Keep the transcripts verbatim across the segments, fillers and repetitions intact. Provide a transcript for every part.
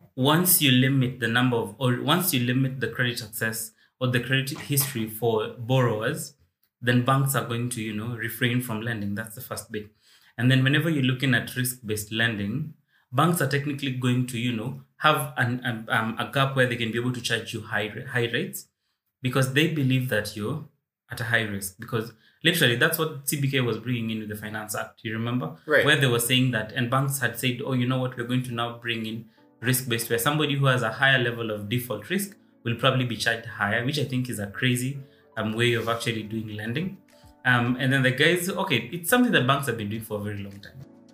once you limit the number of, or once you limit the credit access or the credit history for borrowers, then banks are going to, you know, refrain from lending. That's the first bit. And then whenever you're looking at risk-based lending, banks are technically going to, you know, have an, um, a gap where they can be able to charge you high high rates because they believe that you're at a high risk. Because literally, that's what C B K was bringing in with the Finance Act. You remember? Right. Where they were saying that, and banks had said, oh, you know what, we're going to now bring in risk-based, where somebody who has a higher level of default risk will probably be charged higher, which I think is a crazy um, way of actually doing lending. Um, and then the guys, okay, it's something that banks have been doing for a very long time.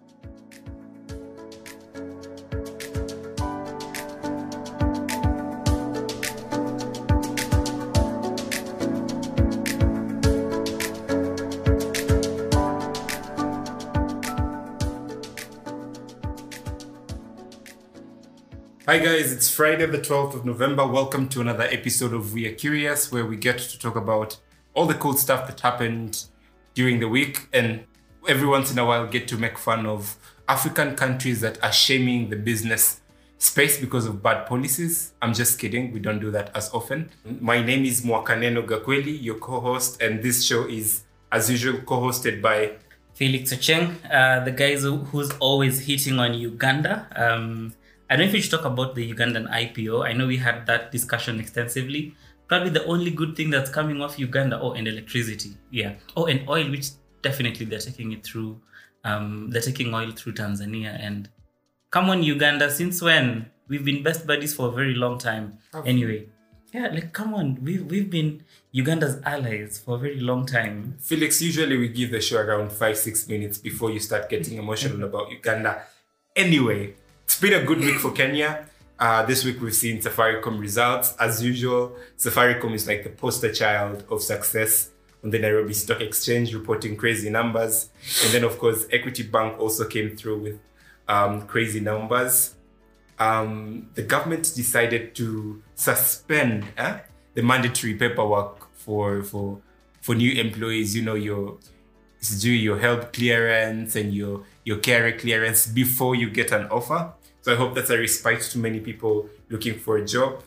Hi guys, it's Friday the twelfth of November. Welcome to another episode of We Are Curious, where we get to talk about all the cool stuff that happened during the week, and every once in a while get to make fun of African countries that are shaming the business space because of bad policies. I'm just kidding, we don't do that as often. My name is Mwakaneno Gakweli, your co-host, and this show is, as usual, co-hosted by Felix Ocheng, uh, the guy who, who's always hitting on Uganda. Um, I don't know if we should talk about the Ugandan I P O. I know we had that discussion extensively. Probably the only good thing that's coming off Uganda, oh, and electricity. Yeah. Oh, and oil, which definitely they're taking it through, um, they're taking oil through Tanzania. And come on, Uganda, since when? We've been best buddies for a very long time. Okay. Anyway, yeah, like, come on. We've, we've been Uganda's allies for a very long time. Felix, usually we give the show around five, six minutes before you start getting emotional about Uganda. Anyway, it's been a good week for Kenya. Uh, this week we've seen Safaricom results. As usual, Safaricom is like the poster child of success on the Nairobi Stock Exchange, reporting crazy numbers. And then, of course, Equity Bank also came through with um, crazy numbers. Um, the government decided to suspend eh, the mandatory paperwork for for for new employees. You know, your do your health clearance and your your carer clearance before you get an offer. So I hope that's a respite to many people looking for a job.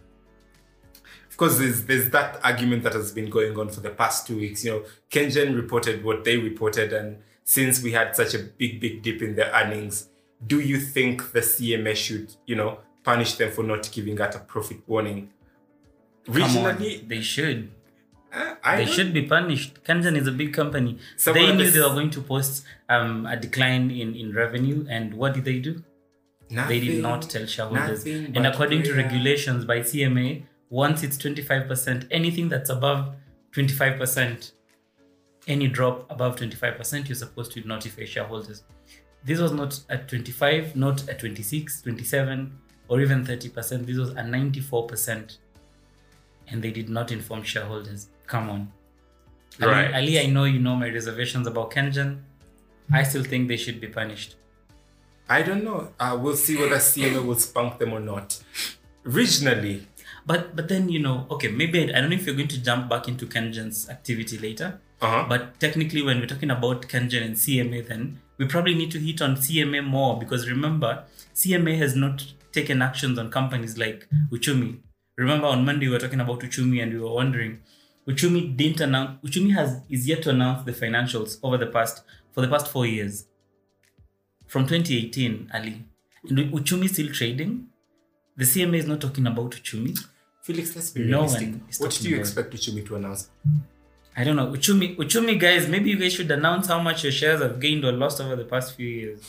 Of course, there's there's that argument that has been going on for the past two weeks. You know, KenGen reported what they reported, and since we had such a big, big dip in their earnings, do you think the C M A should, you know, punish them for not giving out a profit warning? Regionally, Come on, they should. Uh, I they don't... should be punished. KenGen is a big company. Some they knew the... they were going to post um, a decline in, in revenue, and what did they do? Nothing, they did not tell shareholders. And prayer. according to regulations by C M A, once it's twenty-five percent, anything that's above twenty-five percent, any drop above twenty-five percent, you're supposed to notify shareholders. This was not at twenty-five, not at twenty-six, twenty-seven, or even thirty percent. This was at ninety-four percent. And they did not inform shareholders. Come on. Right. Ali, Ali, I know you know my reservations about KenGen. I still think they should be punished. I don't know. Uh, we'll see whether C M A will spunk them or not. Regionally. But but then, you know, okay, maybe, I don't know if you're going to jump back into KenGen's activity later. Uh-huh. But technically, when we're talking about KenGen and C M A, then we probably need to hit on C M A more. Because remember, C M A has not taken actions on companies like Uchumi. Remember on Monday, we were talking about Uchumi and we were wondering, Uchumi didn't announce, Uchumi has is yet to announce the financials over the past, for the past four years. From twenty eighteen, Ali. And Uchumi still trading. The C M A is not talking about Uchumi. Felix, let's be no realistic. One is what do you about. expect Uchumi to announce? I don't know. Uchumi, Uchumi, guys, maybe you guys should announce how much your shares have gained or lost over the past few years.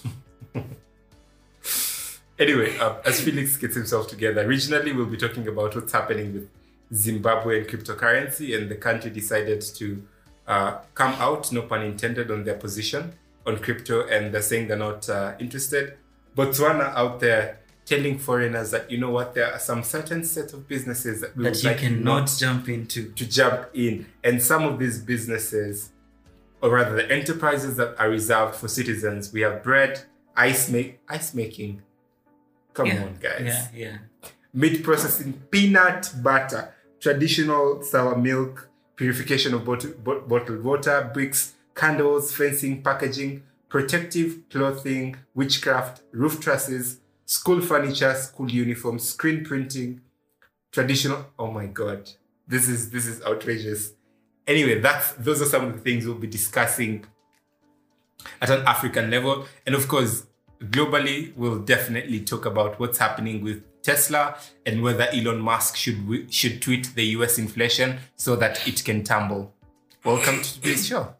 Anyway, um, as Felix gets himself together, regionally we'll be talking about what's happening with Zimbabwe and cryptocurrency, and the country decided to uh, come out, no pun intended, on their position on crypto, and they're saying they're not uh, interested. Botswana out there telling foreigners that, you know what, there are some certain set of businesses that, we that would you like cannot jump into. To jump in. And some of these businesses, or rather the enterprises that are reserved for citizens, we have bread, ice, make, ice making. Come yeah, on, guys. Yeah, yeah. Meat processing, peanut butter, traditional sour milk, purification of bottled, bottled water, bricks, candles, fencing, packaging, protective clothing, witchcraft, roof trusses, school furniture, school uniforms, screen printing, traditional. Oh my God, this is this is outrageous. Anyway, that's those are some of the things we'll be discussing at an African level, and of course, globally, we'll definitely talk about what's happening with Tesla and whether Elon Musk should should tweet the U S inflation so that it can tumble. Welcome to today's show.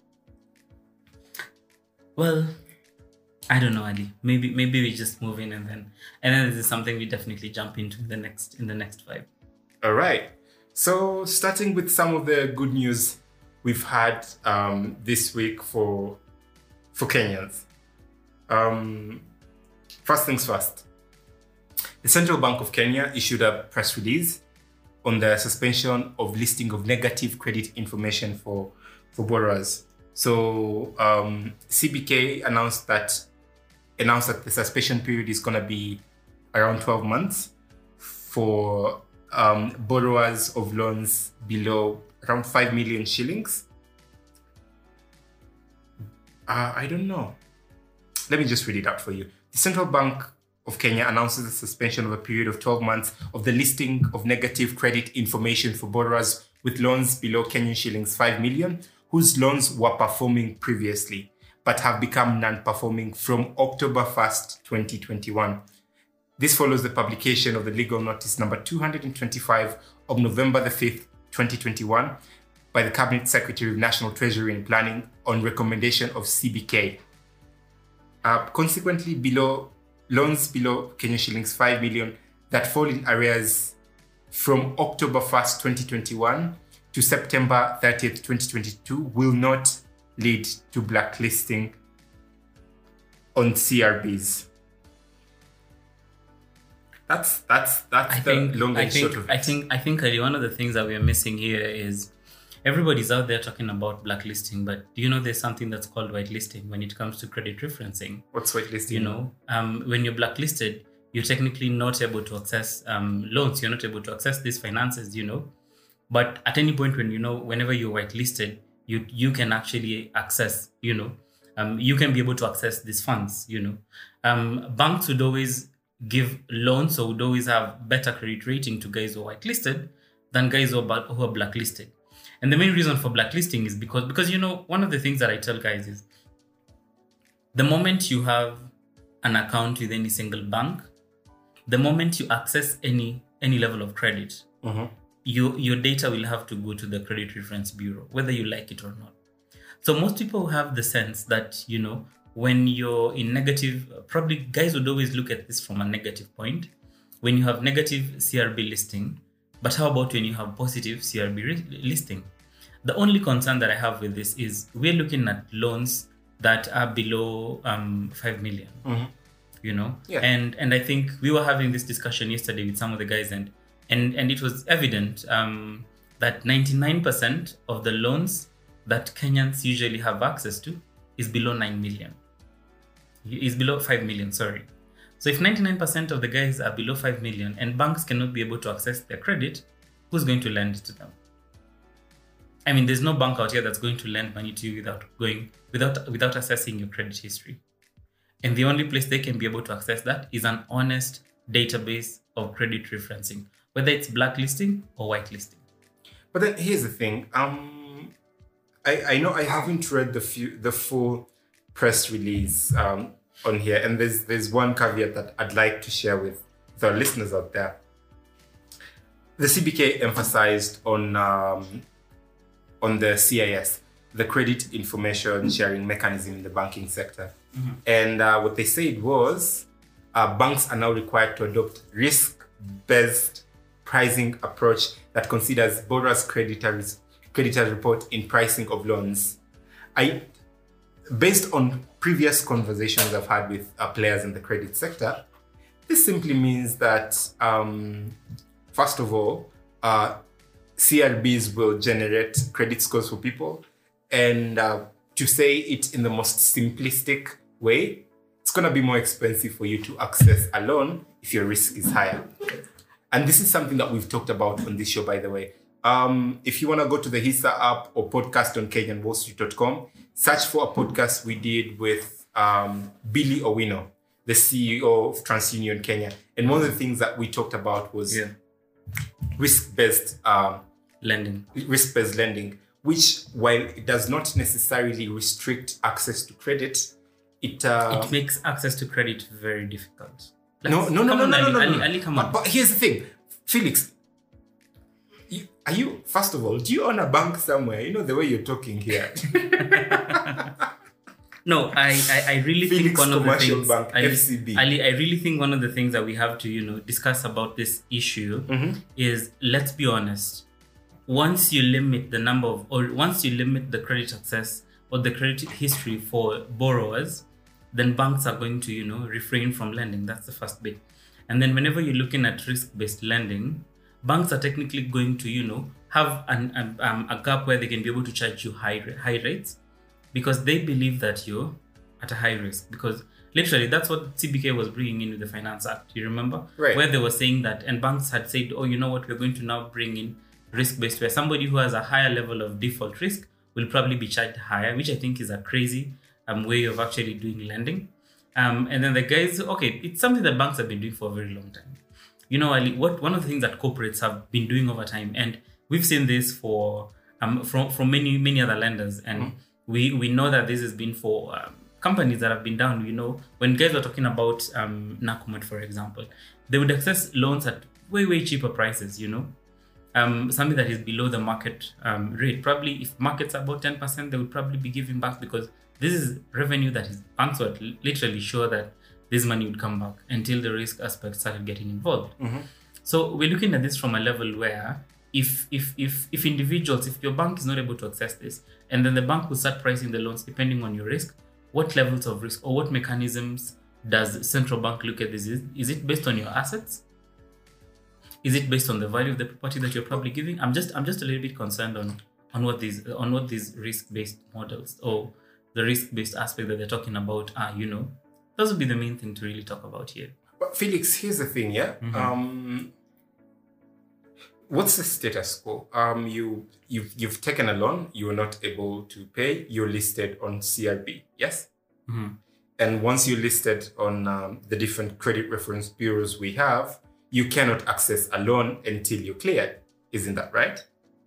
Well, I don't know, Ali. Maybe maybe we just move in and then and then this is something we definitely jump into in the next in the next vibe. All right. So starting with some of the good news we've had um, this week for for Kenyans. Um, first things first. The Central Bank of Kenya issued a press release on the suspension of listing of negative credit information for, for borrowers. So um, C B K announced that announced that the suspension period is going to be around twelve months for um, borrowers of loans below around five million shillings. Uh, I don't know. Let me just read it out for you. The Central Bank of Kenya announces the suspension of a period of twelve months of the listing of negative credit information for borrowers with loans below Kenyan shillings five million, whose loans were performing previously, but have become non-performing from October first, twenty twenty-one. This follows the publication of the legal notice number two hundred twenty-five of November the fifth, twenty twenty-one by the Cabinet Secretary of National Treasury and Planning on recommendation of C B K. Uh, consequently, below loans below Kenyan shillings five million that fall in arrears from October first, twenty twenty-one to September thirtieth, twenty twenty-two will not lead to blacklisting on C R Bs. That's that's that's I the think, long I and think, short of it. I think I think Ali, one of the things that we're missing here is everybody's out there talking about blacklisting, but do you know there's something that's called whitelisting when it comes to credit referencing? What's whitelisting? You know, um, when you're blacklisted, you're technically not able to access um, loans. You're not able to access these finances, you know. But at any point when, you know, whenever you're whitelisted, you you can actually access, you know, um, you can be able to access these funds, you know. Um, banks would always give loans, so would always have better credit rating to guys who are whitelisted than guys who are, who are blacklisted. And the main reason for blacklisting is because, because, you know, one of the things that I tell guys is the moment you have an account with any single bank, the moment you access any any level of credit, Mm-hmm. you, your data will have to go to the Credit Reference Bureau, whether you like it or not. So most people have the sense that, you know, when you're in negative, probably guys would always look at this from a negative point. When you have negative C R B listing, but how about when you have positive C R B re- listing? The only concern that I have with this is we're looking at loans that are below um, five million, Mm-hmm. you know? Yeah. And and I think we were having this discussion yesterday with some of the guys, and and, and it was evident um, that ninety-nine percent of the loans that Kenyans usually have access to is below nine million. Is below five million, sorry. So if ninety-nine percent of the guys are below five million and banks cannot be able to access their credit, who's going to lend to them? I mean, there's no bank out here that's going to lend money to you without going without without assessing your credit history. And the only place they can be able to access that is an honest database of credit referencing, whether it's blacklisting or whitelisting. But then here's the thing. Um, I, I know I haven't read the few, the full press release um, on here, and there's there's one caveat that I'd like to share with, with our listeners out there. The C B K emphasized on um, on the C I S, the Credit Information Sharing Mechanism in the banking sector, Mm-hmm. and uh, what they said was uh, banks are now required to adopt risk-based pricing approach that considers borrowers' creditors creditors report in pricing of loans. I, based on previous conversations I've had with uh, players in the credit sector, this simply means that um, first of all, uh, C R Bs will generate credit scores for people, and uh, to say it in the most simplistic way, it's going to be more expensive for you to access a loan if your risk is higher. And this is something that we've talked about on this show, by the way. Um, if you want to go to the Hisa app or podcast on Kenyan Wall Street dot com, search for a podcast we did with um, Billy Owino. the C E O of TransUnion Kenya. And one of the things that we talked about was Yeah. risk-based um, Lending. risk-based lending, which, while it does not necessarily restrict access to credit, it uh, It makes access to credit very difficult. no, Let's- no, no, come no, on, no, no, Ali, no, Ali, no. Ali, come But, on. but here's the thing, Felix. You, are you, first of all, do you own a bank somewhere? You know the way you're talking here. No, I, I, I really Felix think one of the Commercial things, Bank, Ali, F C B. Ali, I really think one of the things that we have to, you know, discuss about this issue Mm-hmm. is, let's be honest, once you limit the number of, or once you limit the credit access or the credit history for borrowers, then banks are going to, you know, refrain from lending. That's the first bit. And then whenever you're looking at risk-based lending, banks are technically going to, you know, have an, an, um, a gap where they can be able to charge you high high rates because they believe that you're at a high risk. Because literally, that's what C B K was bringing in with the Finance Act. You remember? Right. Where they were saying that, and banks had said, oh, you know what, we're going to now bring in risk-based, where somebody who has a higher level of default risk will probably be charged higher, which I think is a crazy um, way of actually doing lending. Um, and then the guys, okay, it's something that banks have been doing for a very long time. You know, Ali, what one of the things that corporates have been doing over time, and we've seen this for um from from many many other lenders, and mm-hmm. we we know that this has been for um, companies that have been down. You know, when guys were talking about um Nakumatt, for example, they would access loans at way way cheaper prices. You know, um something that is below the market um rate. Probably if market's about ten percent, they would probably be giving back because this is revenue that is banks were literally sure that this money would come back until the risk aspect started getting involved. Mm-hmm. So we're looking at this from a level where if if if if individuals, if your bank is not able to access this, and then the bank will start pricing the loans depending on your risk, what levels of risk or what mechanisms does central bank look at this? Is, is it based on your assets? Is it based on the value of the property that you're probably giving? I'm just I'm just a little bit concerned on on what these on what these risk-based models or the risk-based aspect that they're talking about are, you know. Those would be the main thing to really talk about here. But Felix, here's the thing, yeah. Mm-hmm. Um, what's the status quo? Um, you you've you've taken a loan, you were not able to pay. You're listed on C R B, yes. Mm-hmm. And once you're listed on um, the different credit reference bureaus we have, you cannot access a loan until you're cleared. Isn't that right?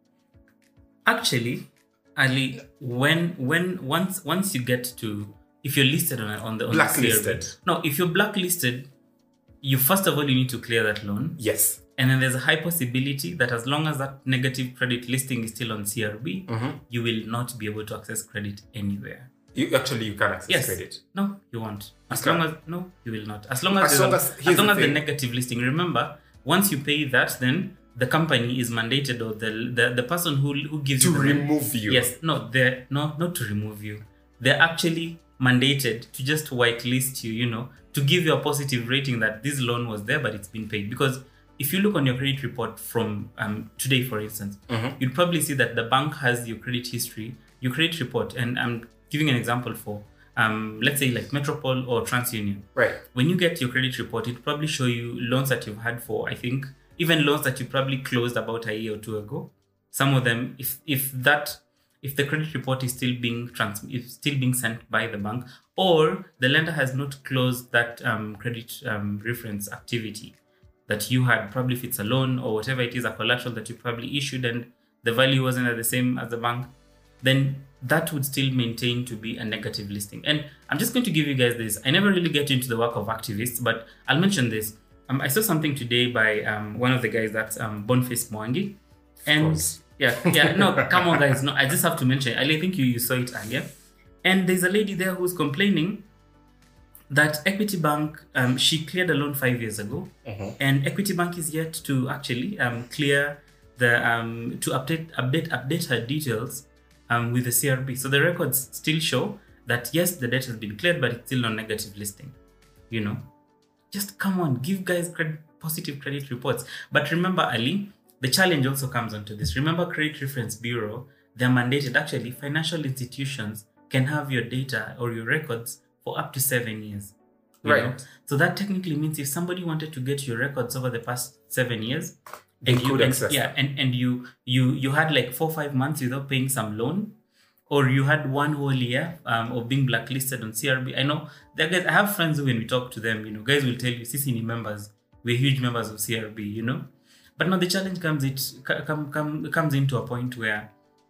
Actually, Ali, when when once once you get to if you're listed on on the on blacklisted. The C R B, no, if you're blacklisted, you first of all you need to clear that loan. Yes. And then there's a high possibility that as long as that negative credit listing is still on C R B, Mm-hmm. you will not be able to access credit anywhere. You actually you can access Yes. credit. No, you won't. As Okay. long as no, you will not. As long as As there's long a- as- as, here's long the as the thing. negative listing. Remember, once you pay that, then the company is mandated, or the the, the person who who gives To you the money- remove you. Yes, no, they're no, not to remove you. They're actually mandated to just whitelist you, you know, to give you a positive rating that this loan was there, but it's been paid. Because if you look on your credit report from um, today, for instance, Mhm. you'd probably see that the bank has your credit history, your credit report. And I'm giving an example for, um, let's say like Metropole or TransUnion. Right. When you get your credit report, it probably show you loans that you've had for, I think, even loans that you probably closed about a year or two ago. Some of them, if if that, if the credit report is still being trans, is still being sent by the bank, or the lender has not closed that um, credit um, reference activity that you had, probably if it's a loan or whatever it is, a collateral that you probably issued and the value wasn't at the same as the bank, then that would still maintain to be a negative listing. And I'm just going to give you guys this. I never really get into the work of activists, but I'll mention this. Um, I saw something today by um, one of the guys, that's um, Boniface Mwangi. And course. yeah, yeah, no, come on guys. No, I just have to mention it. I think you, you saw it earlier. And there's a lady there who's complaining that Equity Bank, um, she cleared a loan five years ago. Mhm. And Equity Bank is yet to actually um, clear the, um, to update, update, update her details um, with the C R B. So the records still show that yes, the debt has been cleared, but it's still on negative listing. You know, just come on, give guys credit, positive credit reports. But remember, Ali, the challenge also comes onto this. Remember, Credit Reference Bureau, they're mandated. Actually, financial institutions can have your data or your records for up to seven years. you Right. know? So that technically means if somebody wanted to get your records over the past seven years, They and you could and, access yeah, and, and you you you had like four five months without paying some loan, or you had one whole year um, of being blacklisted on C R B. I know that guys, I have friends who, when we talk to them, you know, guys will tell you, C C N members, we're huge members of C R B, you know. But now the challenge comes it come, come, comes into a point where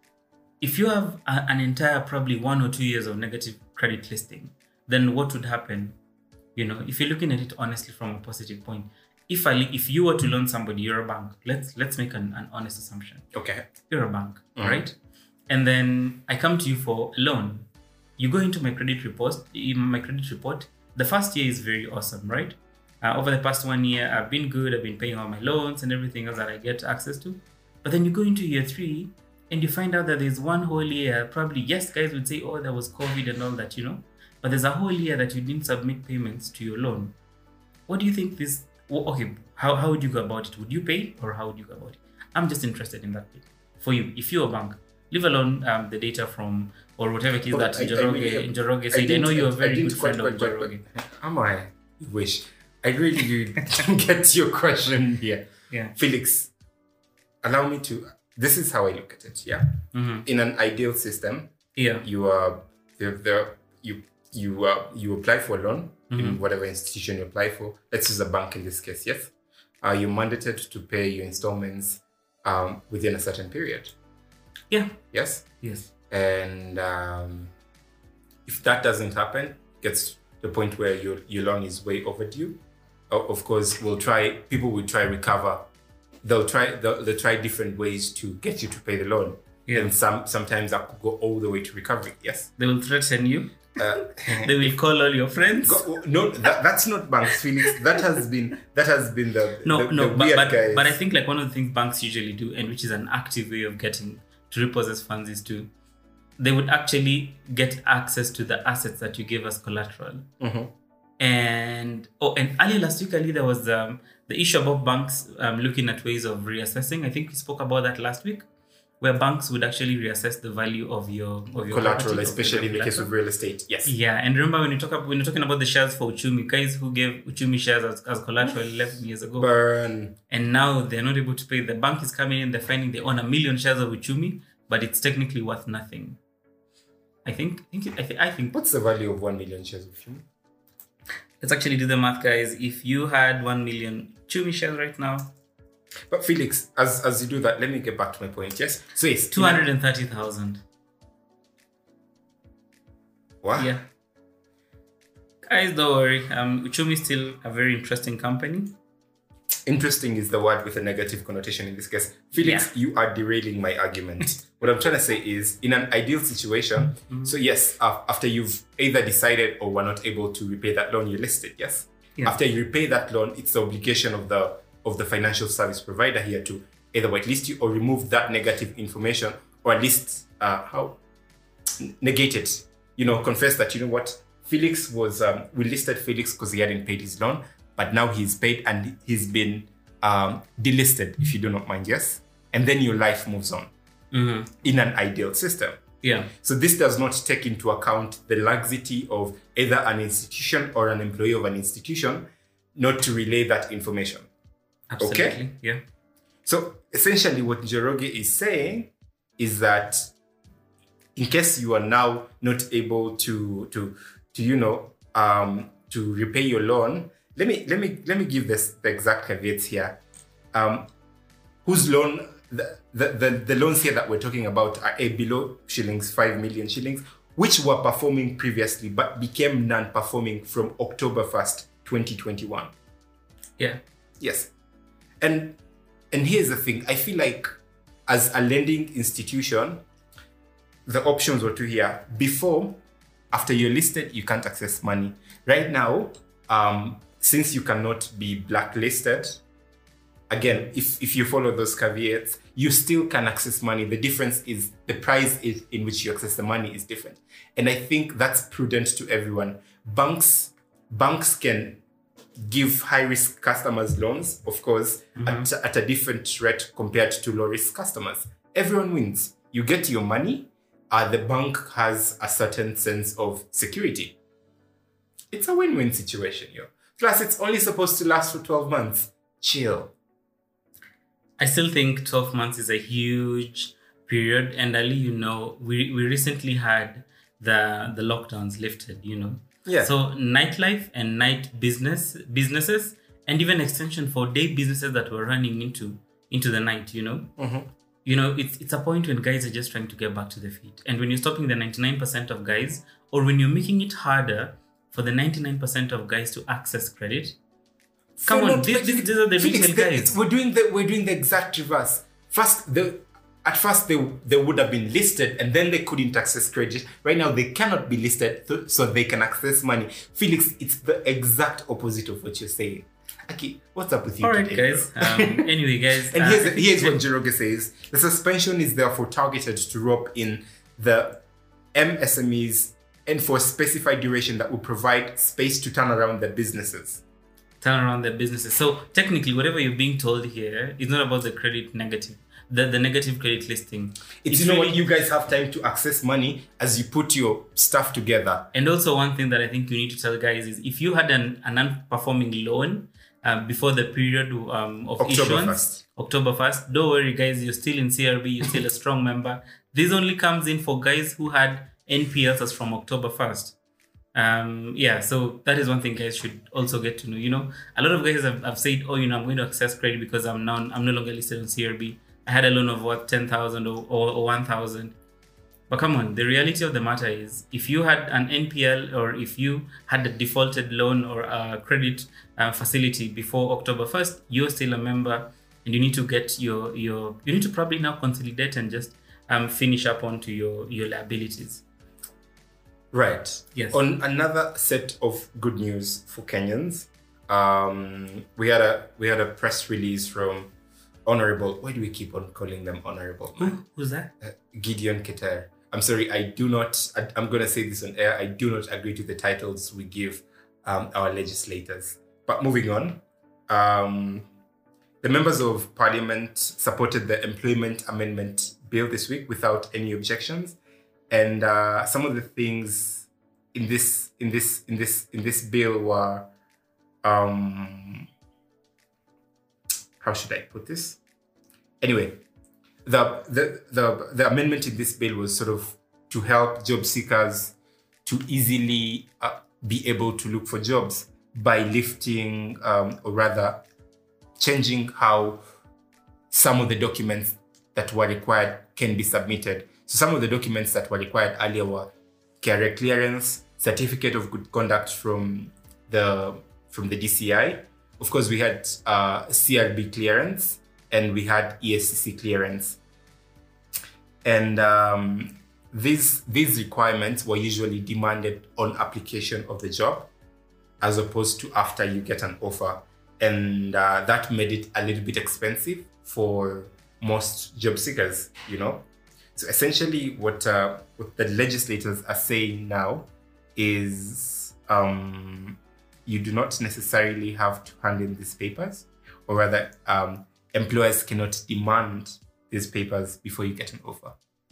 if you have a, an entire probably one or two years of negative credit listing, then what would happen? You know, if you're looking at it honestly from a positive point, if I if you were to loan somebody, you're a bank. Let's let's make an, an honest assumption. Okay. You're a bank, Mm-hmm. right? And then I come to you for a loan. You go into my credit report. In my credit report, the first year is very awesome, right? Uh, over the past one year, I've been good. I've been paying all my loans and everything else that I get access to. But then you go into year three and you find out that there's one whole year. Probably, yes, guys would say, oh, there was COVID and all that, you know. But there's a whole year that you didn't submit payments to your loan. What do you think this? Well, okay, how, how would you go about it? Would you pay or how would you go about it? I'm just interested in that bit. For you, if you're a bank, leave alone um, the data from or whatever it is Oh, that I- I Njoroge, really- Njoroge I said. I, didn't- know you're a I very didn't good friend quite- of quite- quite- Njoroge. Am I? I wish. I really didn't get your question here. Yeah. Felix, allow me to. This is how I look at it. Yeah. Mm-hmm. In an ideal system, Yeah. you are the, the you you uh, you apply for a loan in Mhm. whatever institution you apply for. Let's use a bank in this case. Yes. Uh, you're mandated to pay your installments um, within a certain period. Yeah. Yes. Yes. And um, if that doesn't happen, gets to the point where your your loan is way overdue. o- Of course, we'll try. People will try recover. They'll try. They'll, they'll try different ways to get you to pay the loan. Yeah. And some sometimes that could go all the way to recovery. Yes. They will threaten you. Uh, They will call all your friends. go- no, that, that's not banks, Felix. That has been that has been the No, the, no, the but, weird but, guys. but I think like one of the things banks usually do, and which is an active way of getting to repossess funds, is to they would actually get access to the assets that you gave as collateral. Mhm. And oh, and earlier last week, Ali, there was um, the issue about banks um, looking at ways of reassessing. I think we spoke about that last week, where banks would actually reassess the value of your of your collateral, property, of especially in the your case of collateral. real estate. Yes. Yeah, and remember when you talk about, when you're talking about the shares for Uchumi, guys who gave Uchumi shares as, as collateral eleven years ago, Burn. and now they're not able to pay. The bank is coming in, they're finding they own a million shares of Uchumi, but it's technically worth nothing. I think, I think, I think, I think. What's the value of one million shares of you? Let's actually do the math, guys. If you had one million Uchumi shares right now, But Felix, as as you do that, let me get back to my point. Yes. So it's two hundred and thirty thousand. Wow. Yeah. Guys, don't worry. Um, Uchumi is still a very interesting company. Interesting is the word with a negative connotation in this case. Felix, Yeah. you are derailing my argument. What I'm trying to say is, in an ideal situation, so yes, uh, after you've either decided or were not able to repay that loan, you listed, yes? Yeah. After you repay that loan, it's the obligation of the of the financial service provider here to either whitelist you or remove that negative information, or at least uh, how negate it. You know, confess that, you know what, Felix was, um, we listed Felix because he hadn't paid his loan, but now he's paid and he's been um, delisted, if you do not mind, yes? And then your life moves on Mm-hmm. in an ideal system. Yeah. So this does not take into account the laxity of either an institution or an employee of an institution not to relay that information. Absolutely. Okay. Yeah. So essentially what Njoroge is saying is that in case you are now not able to to to you know um to repay your loan, let me let me let me give this the exact caveats here. Um whose loan the, the, the, the loans here that we're talking about are a below shillings, five million shillings, which were performing previously but became non-performing from October first, twenty twenty-one. Yeah. Yes. And and here's the thing. I feel like as a lending institution, the options were two here. Before, after you're listed, you can't access money. Right now, um, since you cannot be blacklisted, again, if, if you follow those caveats, you still can access money. The difference is the price is in which you access the money is different. And I think that's prudent to everyone. Banks, banks can give high-risk customers loans, of course, mm-hmm. at, at a different rate compared to low-risk customers. Everyone wins. You get your money, uh, the bank has a certain sense of security. It's a win-win situation here. Plus, it's only supposed to last for twelve months. Chill. I still think twelve months is a huge period. And Ali, you know, we, we recently had the the lockdowns lifted, you know. Yeah. So nightlife and night business businesses, and even extension for day businesses that were running into into the night, you know. Mm-hmm. You know, it's it's a point when guys are just trying to get back to their feet. And when you're stopping the ninety-nine percent of guys, or when you're making it harder for the ninety-nine percent of guys to access credit, come Fellow- on, these, these, these are the Felix, retail the- guys. it's- We're doing the we're doing the exact reverse. First, the at first they they would have been listed and then they couldn't access credit. Right now they cannot be listed th- so they can access money. Felix, it's the exact opposite of what you're saying. Okay, what's up with you? All right, today, guys. bro? Um, anyway, guys. And uh, here's, here's what Njoroge says. The suspension is therefore targeted to rope in the M S M Es and for a specified duration that will provide space to turn around their businesses. turn around their businesses. So technically, whatever you're being told here is not about the credit negative, the, the negative credit listing. It's, you know what, you guys have time to access money as you put your stuff together. And also one thing that I think you need to tell guys is if you had an, an non-performing loan uh, before the period um, of October issuance, first. October first, don't worry guys, you're still in C R B, you're still a strong member. This only comes in for guys who had N P Ls as from October first. Um, yeah, so that is one thing guys should also get to know. You know, a lot of guys have, have said, oh, you know, I'm going to access credit because I'm now I'm no longer listed on C R B. I had a loan of what, ten thousand or, or, or one thousand. But come on, the reality of the matter is if you had an N P L or if you had a defaulted loan or a credit uh, facility before October first, you're still a member and you need to get your, your you need to probably now consolidate and just um, finish up onto your, your liabilities. Right. Yes. On another set of good news for Kenyans, um, we had a we had a press release from Honorable. Why do we keep on calling them Honorable? Who, who's that? Uh, Gideon Keter. I'm sorry, I do not. I, I'm going to say this on air. I do not agree to the titles we give um, our legislators. But moving on, um, the members of Parliament supported the Employment Amendment Bill this week without any objections. And uh, some of the things in this in this in this in this bill were, um, how should I put this? Anyway, the the the the amendment in this bill was sort of to help job seekers to easily uh, be able to look for jobs by lifting um, or rather changing how some of the documents that were required can be submitted. So some of the documents that were required earlier were career clearance, certificate of good conduct from the from the D C I. Of course, we had uh, C R B clearance and we had E S C C clearance. And um, these these requirements were usually demanded on application of the job, as opposed to after you get an offer, and uh, that made it a little bit expensive for most job seekers, you know. So essentially what, uh, what the legislators are saying now is um, you do not necessarily have to hand in these papers, or rather um, employers cannot demand these papers before you get an offer.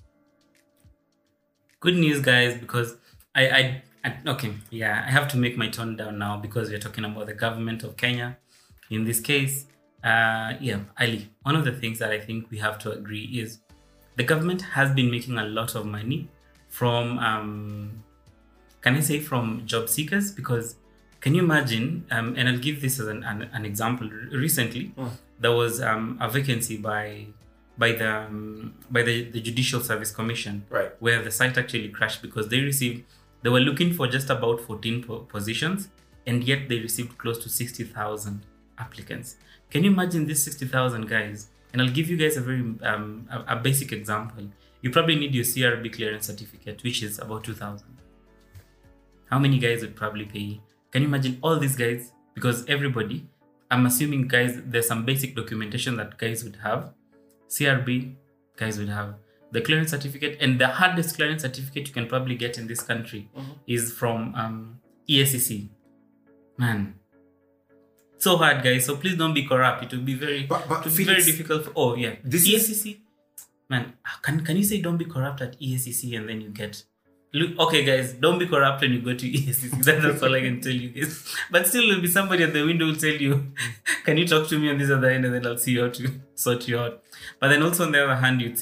Good news, guys, because I, I, I okay, yeah, I have to make my tone down now because we're talking about the government of Kenya. In this case, uh, yeah, Ali, one of the things that I think we have to agree is the government has been making a lot of money from, um, can I say from job seekers? Because can you imagine, um, and I'll give this as an, an, an example. Recently, mm. there was um, a vacancy by by the um, by the, the Judicial Service Commission, right, where the site actually crashed because they received, they were looking for just about fourteen po- positions, and yet they received close to sixty thousand applicants. Can you imagine these sixty thousand guys? And I'll give you guys a very um, a, a basic example. You probably need your C R B clearance certificate, which is about two thousand. How many guys would probably pay? Can you imagine all these guys? Because everybody, I'm assuming guys, there's some basic documentation that guys would have. C R B, guys would have. The clearance certificate, and the hardest clearance certificate you can probably get in this country mm-hmm. is from um, E S C C. Man. So hard, guys. So please don't be corrupt. It will be very, but, but it will be very difficult. For, oh yeah, this E S C C. Man, can can you say don't be corrupt at E S C C and then you get? Look, okay, guys, don't be corrupt when you go to E S C C. That's all I can tell you guys. But still, will be somebody at the window will tell you, "Can you talk to me on this other end?" And then I'll see how to sort you out. But then also on the other hand, you'd see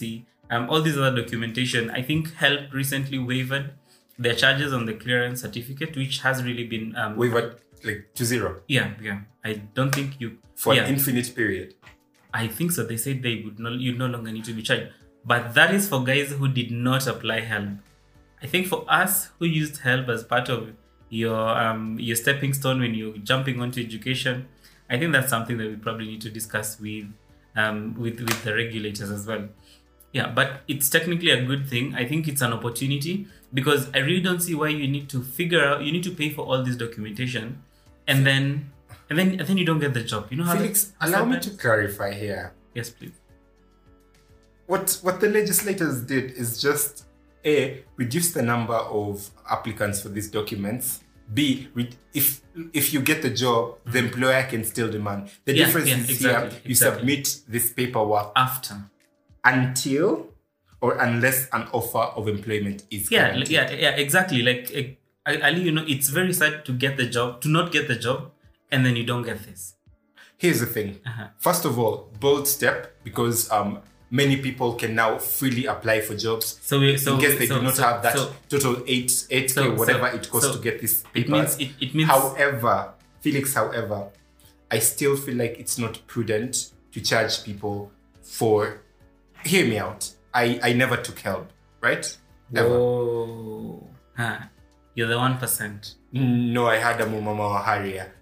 um, all these other documentation. I think Help recently waived their charges on the clearance certificate, which has really been um, waived like to zero. Yeah, yeah. I don't think you for yeah. an infinite period. I think so. They said they would no, you no longer need to be charged, but that is for guys who did not apply Help. I think for us who used Help as part of your um your stepping stone when you're jumping onto education, I think that's something that we probably need to discuss with um with with the regulators as well. Yeah, but it's technically a good thing. I think it's an opportunity because I really don't see why you need to figure out you need to pay for all this documentation and then and then and then you don't get the job. You know how Felix, allow me to clarify here. Yes, please. What what the legislators did is just A, reduce the number of applicants for these documents. B, if if you get the job, the employer can still demand. The yeah, difference yeah, is exactly, here, you exactly. submit this paperwork after. Until or unless an offer of employment is yeah, guaranteed. Yeah, yeah, exactly. Like, Ali, you know, it's very sad to get the job, to not get the job, and then you don't get this. Here's the thing. Uh-huh. First of all, bold step, because um, many people can now freely apply for jobs. So, we, so in case they so, do not so, have that so, total eight, eight K, so, whatever so, it costs so to get this paper. It means, it, it means... However, Felix, however, I still feel like it's not prudent to charge people for... Hear me out. I, I never took Help, right? Never. Oh, huh. You're the one percent. No, I had a Mumama Haria.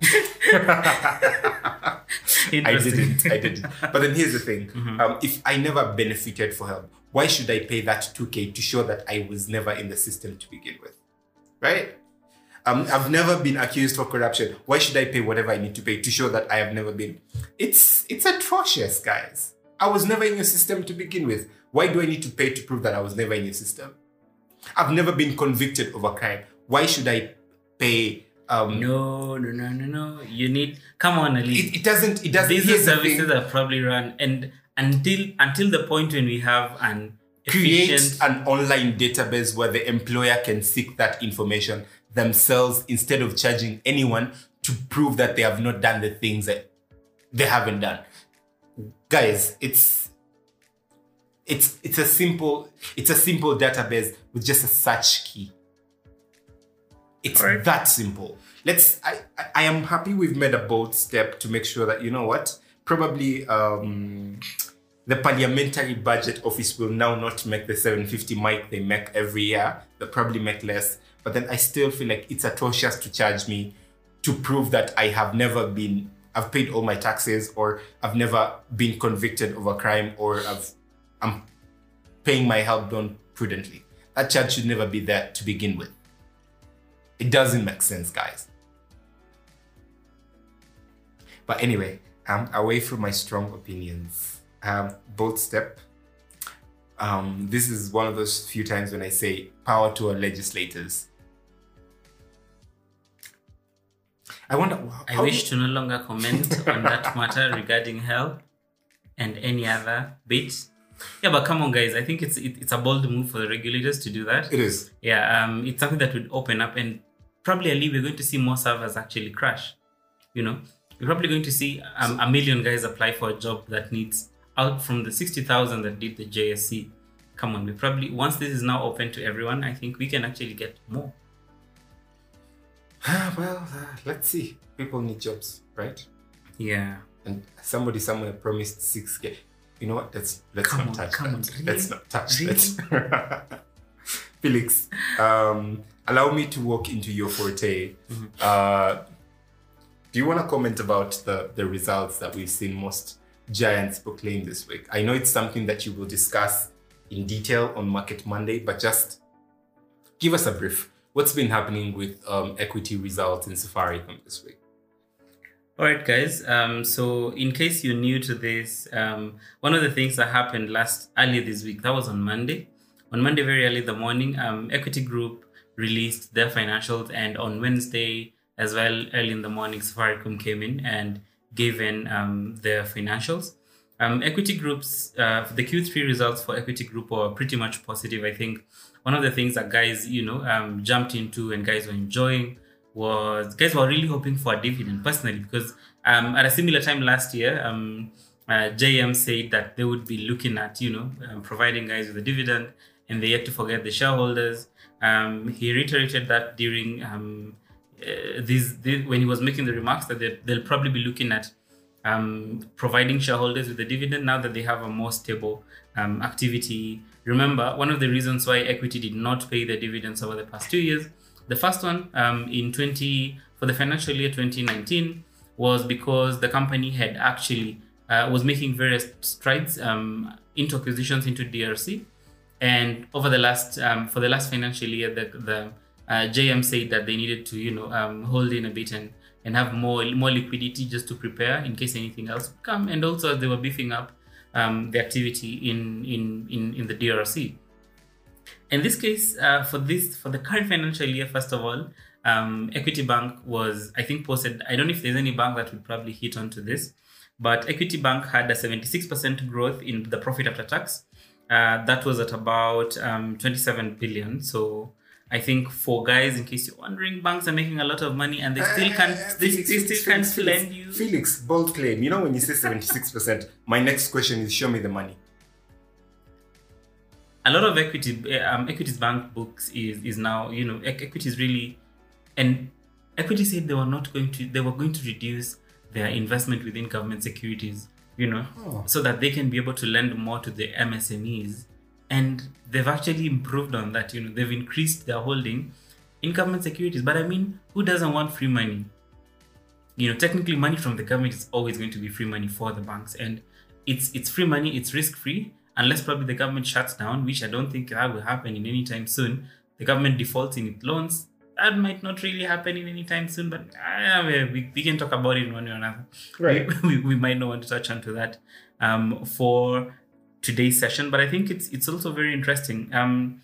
I didn't. I didn't. But then here's the thing. Mm-hmm. Um, if I never benefited for Help, why should I pay that two K to show that I was never in the system to begin with? Right? Um, I've never been accused for corruption. Why should I pay whatever I need to pay to show that I have never been? It's it's atrocious, guys. I was never in your system to begin with. Why do I need to pay to prove that I was never in your system? I've never been convicted of a crime. Why should I pay? Um, no, no, no, no, no. You need. Come on, Ali. It, it doesn't. It doesn't. These services are probably run, and until until the point when we have an create efficient... an online database where the employer can seek that information themselves instead of charging anyone to prove that they have not done the things that they haven't done. Guys, it's it's it's a simple it's a simple database with just a search key. It's right. That simple. Let's I, I am happy we've made a bold step to make sure that, you know what, probably um the Parliamentary Budget Office will now not make the seven fifty mic they make every year. They'll probably make less. But then I still feel like it's atrocious to charge me to prove that I have never been I've paid all my taxes, or I've never been convicted of a crime, or I've, I'm paying my Help done prudently. That charge should never be there to begin with. It doesn't make sense, guys. But anyway, um, away from my strong opinions, um, bold step. Um, this is one of those few times when I say power to our legislators. I wonder. I wish to no longer comment on that matter regarding Help and any other bit. Yeah, but come on, guys. I think it's it, it's a bold move for the regulators to do that. It is. Yeah, um, it's something that would open up, and probably we're going to see more servers actually crash. You know, we're probably going to see um, a million guys apply for a job that needs out from the sixty thousand that did the J S C. Come on, we probably once this is now open to everyone, I think we can actually get more. Well, uh, let's see. People need jobs, right? Yeah. And somebody somewhere promised six K. You know what? Let's let's come not on, touch come that. On, really? Let's not touch really? that. Felix, um, allow me to walk into your forte. Mm-hmm. Uh, do you want to comment about the, the results that we've seen most giants proclaim this week? I know it's something that you will discuss in detail on Market Monday, but just give us a brief. What's been happening with um, equity results in Safaricom this week? All right, guys. Um, so in case you're new to this, um, one of the things that happened last earlier this week, that was on Monday. On Monday, very early in the morning, um, Equity Group released their financials, and on Wednesday as well, early in the morning, Safaricom came in and gave in um, their financials. Um, Equity Group's, uh, the Q three results for Equity Group were pretty much positive. I think one of the things that guys, you know, um, jumped into and guys were enjoying was guys were really hoping for a dividend personally, because um, at a similar time last year, um, uh, J M said that they would be looking at, you know, um, providing guys with a dividend, and they yet to forget the shareholders. Um, he reiterated that during um, uh, these, these when he was making the remarks that they, they'll probably be looking at um, providing shareholders with a dividend now that they have a more stable um, activity. Remember, one of the reasons why Equity did not pay the dividends over the past two years, the first one um, in twenty for the financial year twenty nineteen was because the company had actually uh, was making various strides um, into acquisitions into D R C, and over the last um, for the last financial year, the the uh, J M said that they needed to you know um, hold in a bit and and have more more liquidity just to prepare in case anything else would come, and also as they were beefing up um, the activity in in in in the D R C. In this case, uh, for this for the current financial year, first of all, um, Equity Bank was, I think, posted. I don't know if there's any bank that would probably hit onto this, but Equity Bank had a seventy-six percent growth in the profit after tax. Uh, that was at about um, twenty-seven billion. So I think for guys, in case you're wondering, banks are making a lot of money and they still can't. Uh, they, Felix, they still Felix, can't Felix, lend you. Felix, bold claim. You know, when you say seventy-six percent, my next question is, show me the money. A lot of equity, um, Equity's bank books is is now, you know, Equity is really, and Equity said they were not going to, they were going to reduce their investment within government securities, you know, oh. so that they can be able to lend more to the M S M Es. And they've actually improved on that, you know, they've increased their holding in government securities. But I mean, who doesn't want free money? You know, technically money from the government is always going to be free money for the banks. And it's it's free money, it's risk-free. Unless probably the government shuts down, which I don't think that will happen in any time soon. The government defaults in its loans. That might not really happen in any time soon, but uh, we, we can talk about it in one way or another. Right. We, we, we might not want to touch onto that um, for today's session, but I think it's it's also very interesting. Um,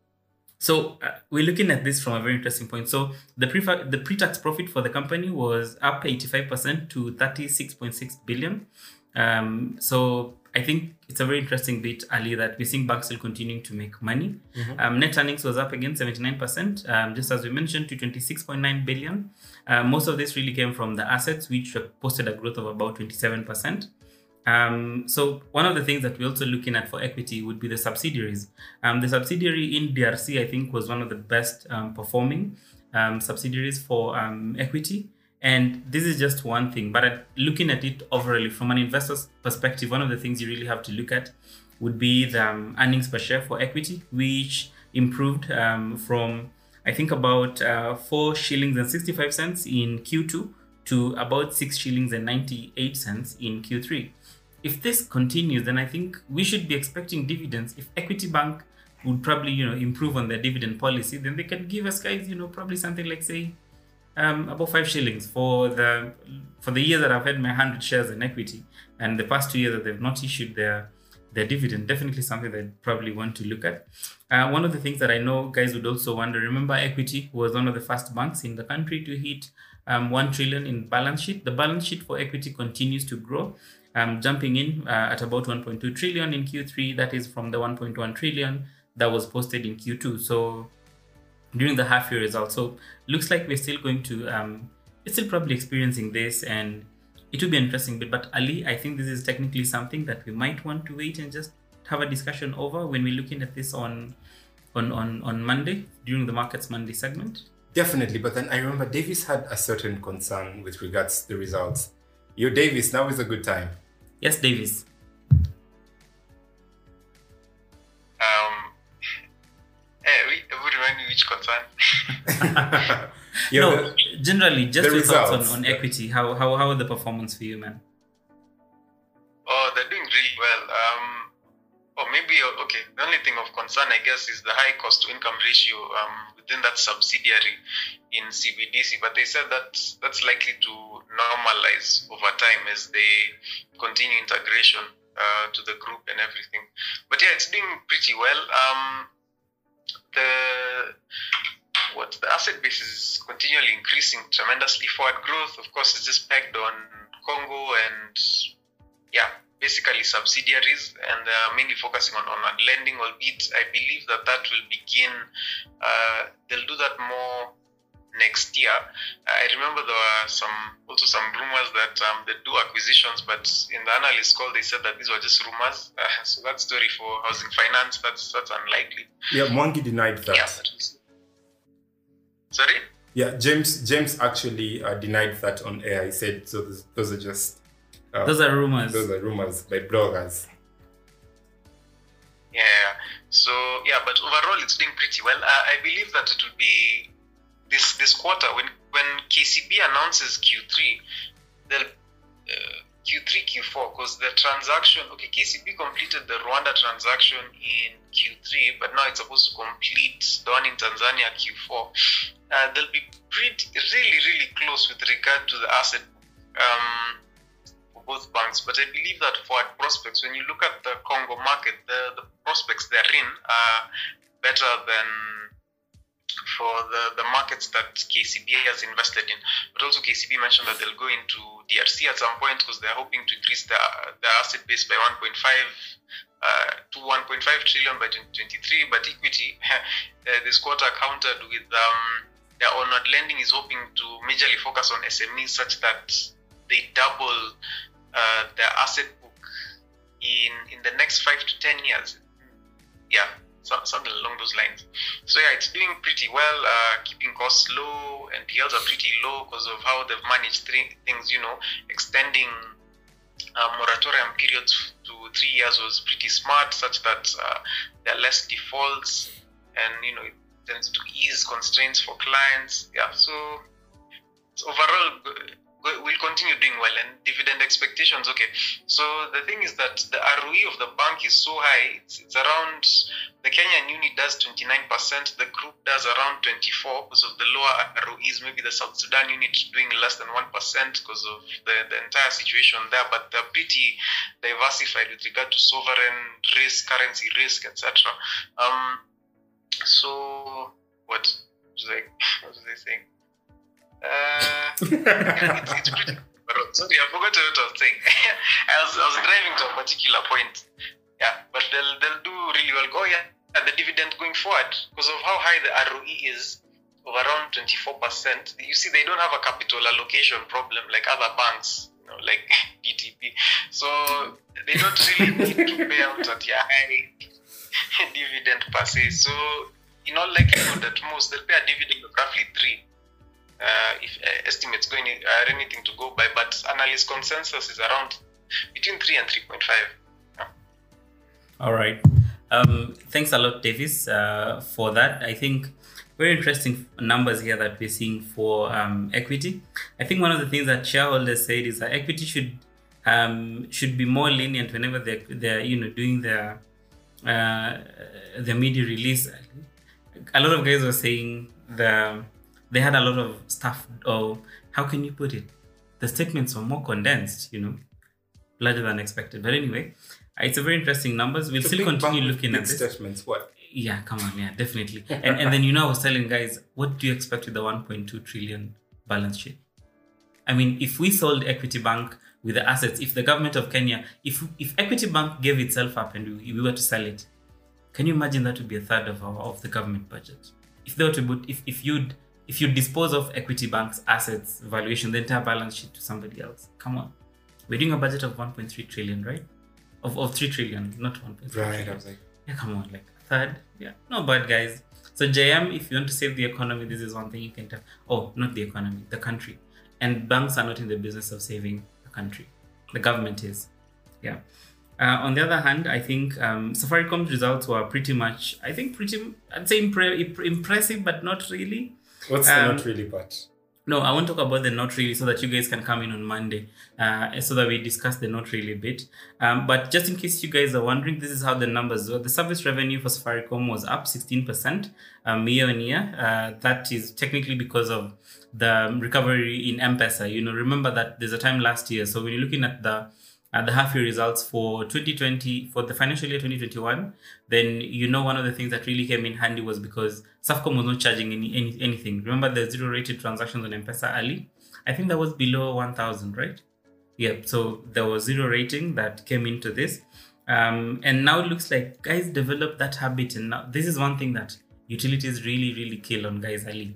so uh, we're looking at this from a very interesting point. So the pre the pre-tax profit for the company was up eighty-five percent to thirty-six point six billion. Um, so I think it's a very interesting bit, Ali, that we're seeing banks still continuing to make money. Mm-hmm. Um, net earnings was up again seventy-nine percent, um, just as we mentioned, to twenty-six point nine billion. Uh, most of this really came from the assets, which posted a growth of about twenty-seven percent. Um, so one of the things that we're also looking at for Equity would be the subsidiaries. Um, the subsidiary in D R C, I think, was one of the best um, performing um, subsidiaries for um, Equity. And this is just one thing, but looking at it overall from an investor's perspective, one of the things you really have to look at would be the um, earnings per share for Equity, which improved um, from, I think, about uh, four shillings and sixty-five cents in Q two to about six shillings and ninety-eight cents in Q three. If this continues, then I think we should be expecting dividends. If Equity Bank would probably, you know, improve on their dividend policy, then they can give us guys, you know, probably something like, say, Um, about five shillings for the for the year that I've had my one hundred shares in Equity, and the past two years that they've not issued their their dividend. Definitely something that I'd probably want to look at. Uh, one of the things that I know guys would also wonder, remember Equity was one of the first banks in the country to hit um, one trillion in balance sheet. The balance sheet for Equity continues to grow, um, jumping in uh, at about one point two trillion in Q three. That is from the one point one trillion that was posted in Q two. So during the half year results. So looks like we're still going to, um, it's still probably experiencing this, and it will be an interesting bit. But Ali, I think this is technically something that we might want to wait and just have a discussion over when we're looking at this on, on, on, on Monday, during the Markets Monday segment. Definitely, but then I remember Davis had a certain concern with regards to the results. Yo, Davis, now is a good time. Yes, Davis. Which concern? yeah, no, the, generally, just your thoughts on, on Equity. How how how are the performance for you, man? Oh, they're doing really well. Um, or maybe okay. The only thing of concern, I guess, is the high cost to income ratio um within that subsidiary in C B D C. But they said that that's likely to normalize over time as they continue integration uh, to the group and everything. But yeah, it's doing pretty well. Um. The what the asset base is continually increasing tremendously. Forward growth, of course, is just pegged on Congo and yeah, basically subsidiaries, and uh, mainly focusing on, on lending. Albeit, I believe that that will begin. Uh, they'll do that more next year. I remember there were some also some rumors that um, they do acquisitions, but in the analyst call they said that these were just rumors. Uh, so that story for housing finance, that's that's unlikely. Yeah, Mwangi denied that. Yeah. Sorry? Yeah, James James actually uh, denied that on air. He said so. Those, those are just uh, those are rumors. Those are rumors by bloggers. Yeah. So yeah, but overall it's doing pretty well. Uh, I believe that it will be this this quarter when when K C B announces Q three, they'll uh, Q three Q four, because the transaction, okay, K C B completed the Rwanda transaction in Q three, but now it's supposed to complete the one in Tanzania Q four. Uh, they'll be pretty really really close with regard to the asset um, for both banks. But I believe that for prospects, when you look at the Congo market, the, the prospects they're in are better than for the, the markets that K C B has invested in. But also K C B mentioned that they'll go into D R C at some point because they're hoping to increase their, their asset base by one point five uh, to one point five trillion by twenty twenty-three. But equity, uh, this quarter countered with um, their onward lending is hoping to majorly focus on S M Es such that they double uh, their asset book in, in the next five to ten years. Yeah. Something along those lines. So yeah, it's doing pretty well, uh, keeping costs low, N P Ls are pretty low because of how they've managed three things, you know, extending uh, moratorium periods to three years was pretty smart, such that uh, there are less defaults and, you know, it tends to ease constraints for clients. Yeah, so it's overall we'll continue doing well. And dividend expectations, okay. So the thing is that the R O E of the bank is so high, it's, it's around, the Kenyan unit does twenty-nine percent, the group does around twenty-four because of the lower R O Es, maybe the South Sudan unit doing less than one percent because of the, the entire situation there, but they're pretty diversified with regard to sovereign risk, currency risk, et cetera. Um, so, what was I, what was I saying? Uh, it's, it's pretty. Sorry, I forgot what I was saying. I was I was driving to a particular point. Yeah, but they'll they'll do really well. Oh yeah, the dividend going forward because of how high the R O E is of around twenty-four percent. You see, they don't have a capital allocation problem like other banks, you know, like D T P. So they don't really need to pay out at a high dividend per se. So in all likelihood, at most they'll pay a dividend of roughly three. Uh, if uh, estimates going are uh, anything to go by, but analyst consensus is around between three and three point five. Yeah. All right. Um, thanks a lot, Davis, uh, for that. I think very interesting numbers here that we're seeing for um, equity. I think one of the things that shareholders said is that equity should um, should be more lenient whenever they're, they're you know doing their uh, the media release. A lot of guys were saying the they had a lot of stuff, or how can you put it? The statements were more condensed, you know, larger than expected. But anyway, it's a very interesting numbers. We'll so still continue looking at this. Statements, what? Yeah, come on, yeah, definitely. and and then, you know, I was telling guys, what do you expect with the one point two trillion balance sheet? I mean, if we sold Equity Bank with the assets, if the government of Kenya, if if Equity Bank gave itself up and we, we were to sell it, can you imagine that would be a third of our, of the government budget? If they were to put, if if you'd If you dispose of Equity Bank's assets valuation, the entire balance sheet to somebody else, come on. We're doing a budget of one point three trillion, right? Of of three trillion, not one point three right, trillion. I was like, yeah, come on, like a third. Yeah, not bad, guys. So J M, if you want to save the economy, this is one thing you can tell. Oh, not the economy, the country. And banks are not in the business of saving the country. The government is. Yeah. Uh, on the other hand, I think um, Safaricom's results were pretty much, I think, pretty, I'd say impre- impressive, but not really. What's the um, not really part? No, I want to talk about the not really so that you guys can come in on Monday uh, so that we discuss the not really bit. Um, but just in case you guys are wondering, this is how the numbers were. The service revenue for Safaricom was up sixteen percent um, year on year. Uh, that is technically because of the recovery in M-Pesa. You know, remember that there's a time last year. So when you're looking at the Uh, the half year results for twenty twenty, for the financial year twenty twenty-one, then you know one of the things that really came in handy was because Safcom was not charging any, any anything. Remember the zero rated transactions on M-Pesa early? I think that was below one thousand, right? Yeah, so there was zero rating that came into this. Um, and now it looks like guys developed that habit. And now this is one thing that utilities really, really kill on guys early.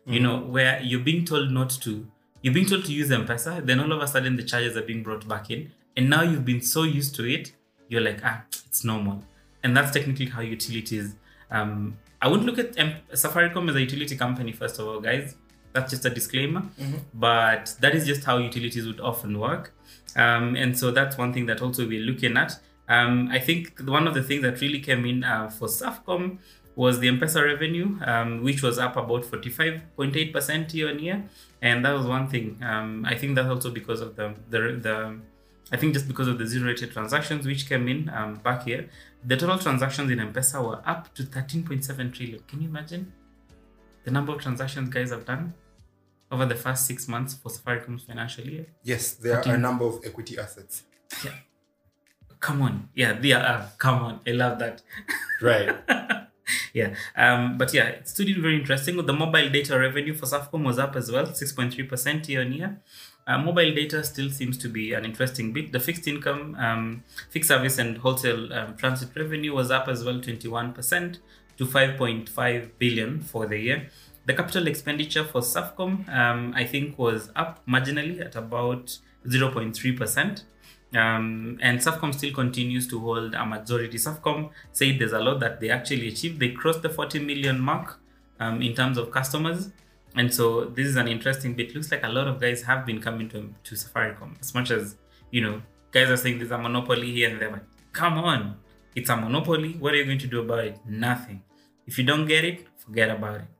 you know, where you're being told not to, you're being told to use M-Pesa, then all of a sudden the charges are being brought back in. And now you've been so used to it, you're like, ah, it's normal. And that's technically how utilities, um, I wouldn't look at M- Safaricom as a utility company, first of all, guys. That's just a disclaimer. Mm-hmm. But that is just how utilities would often work. Um, and so that's one thing that also we're looking at. Um, I think one of the things that really came in uh, for Safcom was the M-Pesa revenue, um, which was up about forty-five point eight percent year on year. And that was one thing. Um, I think that's also because of the, the, the I think just because of the zero-rated transactions which came in um, back here. The total transactions in M-Pesa were up to thirteen point seven trillion. Can you imagine the number of transactions guys have done over the first six months for Safaricom's financial year? Yes, there thirteen are a number of equity assets. Yeah. Come on. Yeah, they are. Uh, come on. I love that. Right. yeah. Um, but yeah, it's still very interesting. The mobile data revenue for Safcom was up as well, six point three percent year on year. Uh, mobile data still seems to be an interesting bit. The fixed income, um, fixed service and wholesale um, transit revenue was up as well, twenty-one percent to five point five billion for the year. The capital expenditure for Safcom, um, I think, was up marginally at about zero point three percent. Um, and Safcom still continues to hold a majority. Safcom said there's a lot that they actually achieved. They crossed the forty million mark um, in terms of customers. And so this is an interesting bit. Looks like a lot of guys have been coming to, to Safaricom. As much as, you know, guys are saying there's a monopoly here and there. But come on, it's a monopoly. What are you going to do about it? Nothing. If you don't get it, forget about it.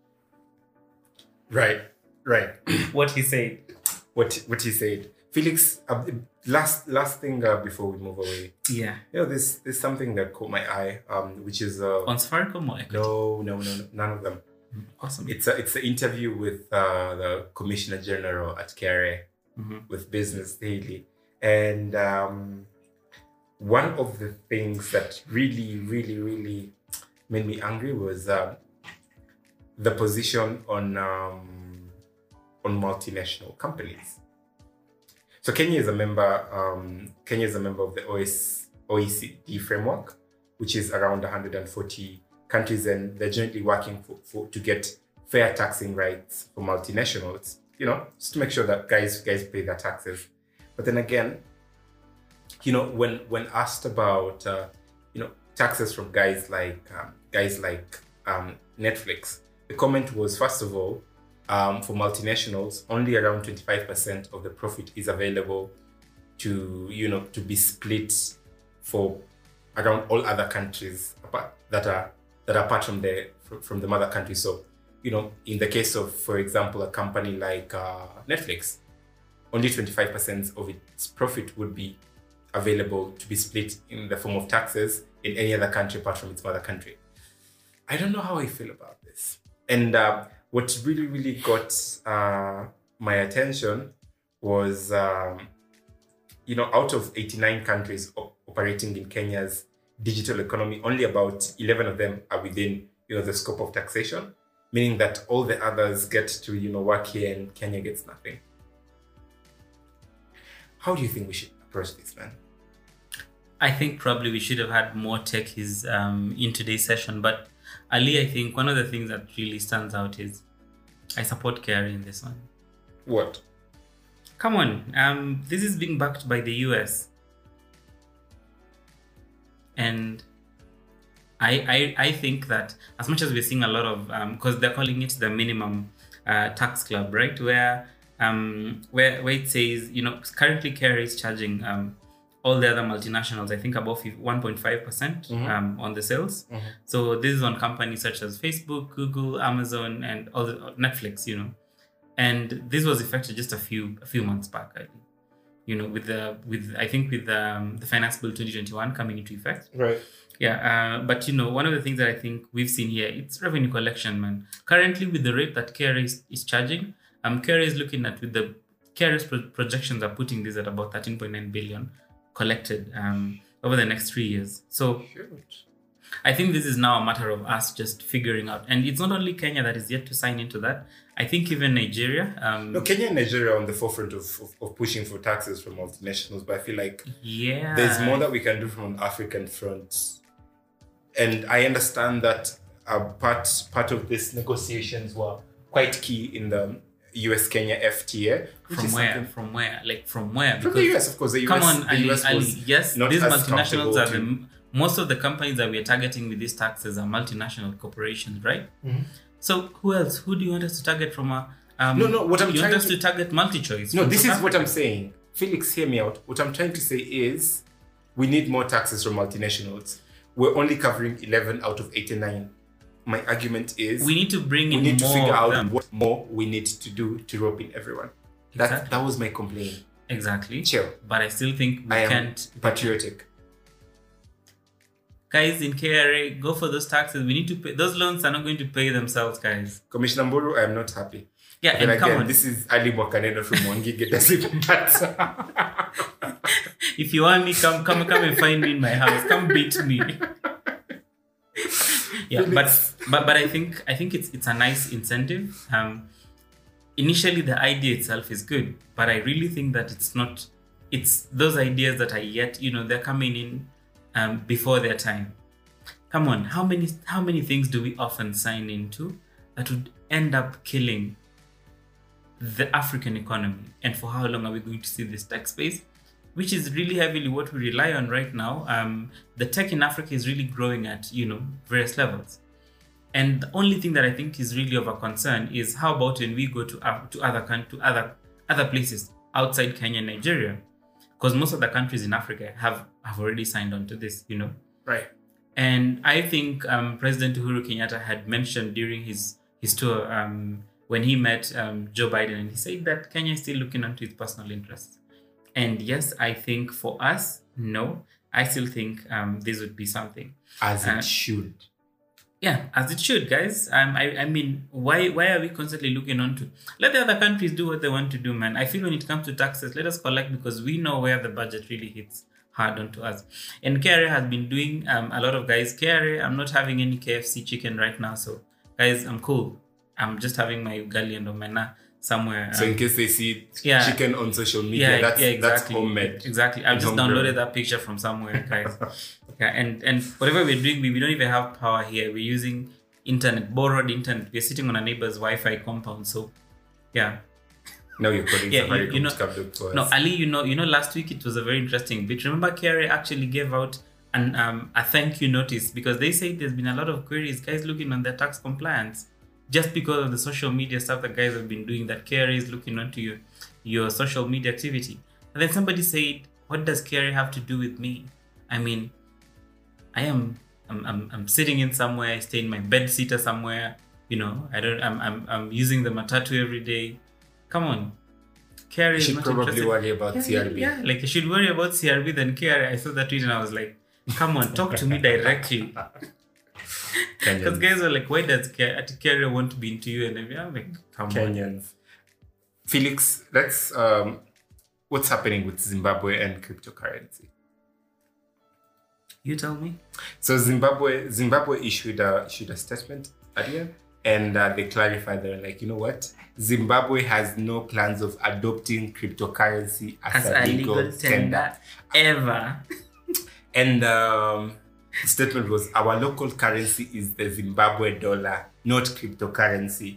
Right, right. What he said. What what he said. Felix, uh, last last thing uh, before we move away. Yeah. You know, there's, there's something that caught my eye, um, which is... Uh, On Safaricom or Equity? No, no, no, no, none of them. Awesome. It's a, it's an interview with uh, the Commissioner General at K R A, mm-hmm. with Business Daily. And um, one of the things that really, really, really made me angry was uh, the position on um, on multinational companies. So Kenya is a member. Um, Kenya is a member of the O E C D framework, which is around one hundred forty countries, and they're jointly working for, for to get fair taxing rights for multinationals. You know, just to make sure that guys guys pay their taxes. But then again, you know, when when asked about uh, you know taxes from guys like um, guys like um, Netflix, the comment was, first of all, um, for multinationals, only around twenty-five percent of the profit is available to you know to be split for around all other countries apart, that are that are apart from the from the mother country. So, you know, in the case of, for example, a company like uh, Netflix, only twenty-five percent of its profit would be available to be split in the form of taxes in any other country apart from its mother country. I don't know how I feel about this. And uh, what really, really got uh, my attention was, um, you know, out of eighty-nine countries op- operating in Kenya's digital economy, only about eleven of them are within, you know, the scope of taxation, meaning that all the others get to, you know, work here and Kenya gets nothing. How do you think we should approach this, man? I think probably we should have had more techies um, in today's session. But Ali, I think one of the things that really stands out is I support K R A in this one. What? Come on. Um, this is being backed by the U S. And I, I, I think that as much as we're seeing a lot of, because um, they're calling it the minimum uh, tax club, right? Where, um, where where it says, you know, currently K R A is charging um, all the other multinationals, I think above one point five percent mm-hmm. um, on the sales. Mm-hmm. So this is on companies such as Facebook, Google, Amazon, and all the, Netflix, you know. And this was effective just a few a few months back, I think. You know, with the with I think with um, the Finance Bill twenty twenty-one coming into effect. Right. Yeah, uh, but you know, one of the things that I think we've seen here, it's revenue collection, man. Currently, with the rate that K R A is, is charging, um, K R A is looking at, with the K R A's pro- projections are putting this at about thirteen point nine billion collected um, over the next three years. So Huge. I think this is now a matter of us just figuring out. And it's not only Kenya that is yet to sign into that. I think even Nigeria. Um, no, Kenya and Nigeria are on the forefront of, of, of pushing for taxes from multinationals. But I feel like yeah, there's more that we can do from an African front. And I understand that uh, part part of these negotiations were quite key in the U S Kenya F T A. From where? From where? Like from where? From the U S, of course. The U S, come on, the Ali, U S Ali. was Yes, not these as multinationals are comfortable the most of the companies that we are targeting with these taxes are multinational corporations, right? Mm-hmm. So who else? Who do you want us to target from a? Um, No, no, what I'm you want trying us to, to- target multi-choice? No, from this South is what Africa? I'm saying. Felix, hear me out. What I'm trying to say is we need more taxes from multinationals. We're only covering eleven out of eighty-nine. My argument is We need to bring we in need to more figure of out them. what more we need to do to rope in everyone. That, Exactly. that was my complaint. Exactly. Chill. But I still think we I am can't. patriotic. Guys in K R A, go for those taxes. We need to pay. Those loans are not going to pay themselves, guys. Commissioner Mburu, I am not happy. Yeah, Then and come again, on. this is Ali Mwakaneno from Mwangige. It doesn't even matter. If you want me, come, come, come and find me in my house. Come beat me. Yeah, but but but I think I think it's it's a nice incentive. Um, initially the idea itself is good, but I really think that it's not. It's those ideas that are yet, you know, they're coming in um, before their time. Come on, how many how many things do we often sign into that would end up killing the African economy? And for how long are we going to see this tech space, which is really heavily what we rely on right now? Um, the tech in Africa is really growing at, you know, various levels. And the only thing that I think is really of a concern is how about when we go to uh, to other coun- to other other places outside Kenya and Nigeria, because most of the countries in Africa have have already signed on to this, you know. Right. And I think um, President Uhuru Kenyatta had mentioned during his his tour um, when he met um, Joe Biden, and he said that Kenya is still looking onto its personal interests. And yes, I think for us, no, I still think um, this would be something. As it Uh, should. Yeah, as it should, guys. Um, I, I mean, why why are we constantly looking on to? Let the other countries do what they want to do, man. I feel when it comes to taxes, let us collect because we know where the budget really hits hard onto us. And K R A has been doing um, a lot of guys. K R A, I'm not having any K F C chicken right now, so guys, I'm cool. I'm just having my ugali and omena somewhere. So in um, case they see yeah. chicken on social media, yeah, that's yeah, exactly. that's homemade. Exactly. I've And just homegrown. downloaded that picture from somewhere, guys. Yeah, and and whatever we're doing, we, we don't even have power here. We're using internet, borrowed internet. We're sitting on a neighbor's Wi-Fi compound. So, yeah. Now you're calling Yeah, you- Safaricom you know- to come look for us. No, Ali, you know, you know, last week it was a very interesting bit. Remember, K R A actually gave out an um a thank you notice because they say there's been a lot of queries, guys looking on their tax compliance, just because of the social media stuff that guys have been doing. That K R A is looking onto your your social media activity. And then somebody said, "What does K R A have to do with me?" I mean, I am I'm I'm, I'm sitting in somewhere, I stay in my bed sitter somewhere. You know, I don't. I'm I'm I'm using the matatu every day. Come on. K R A You is should not probably interested. worry about Yeah, C R B. Yeah, like you should worry about C R B than K R A. I saw that tweet and I was like, come on, talk to me directly. Because Kenyans. guys were like, why does K R A want to be into you? And I'm like, come on. Kenyans. Felix, let's um what's happening with Zimbabwe and cryptocurrency? You tell me. So Zimbabwe Zimbabwe issued a issued a statement earlier, and uh, they clarified they're like, you know what? Zimbabwe has no plans of adopting cryptocurrency as, As a legal, tender. ever. And um, the statement was, our local currency is the Zimbabwe dollar, not cryptocurrency.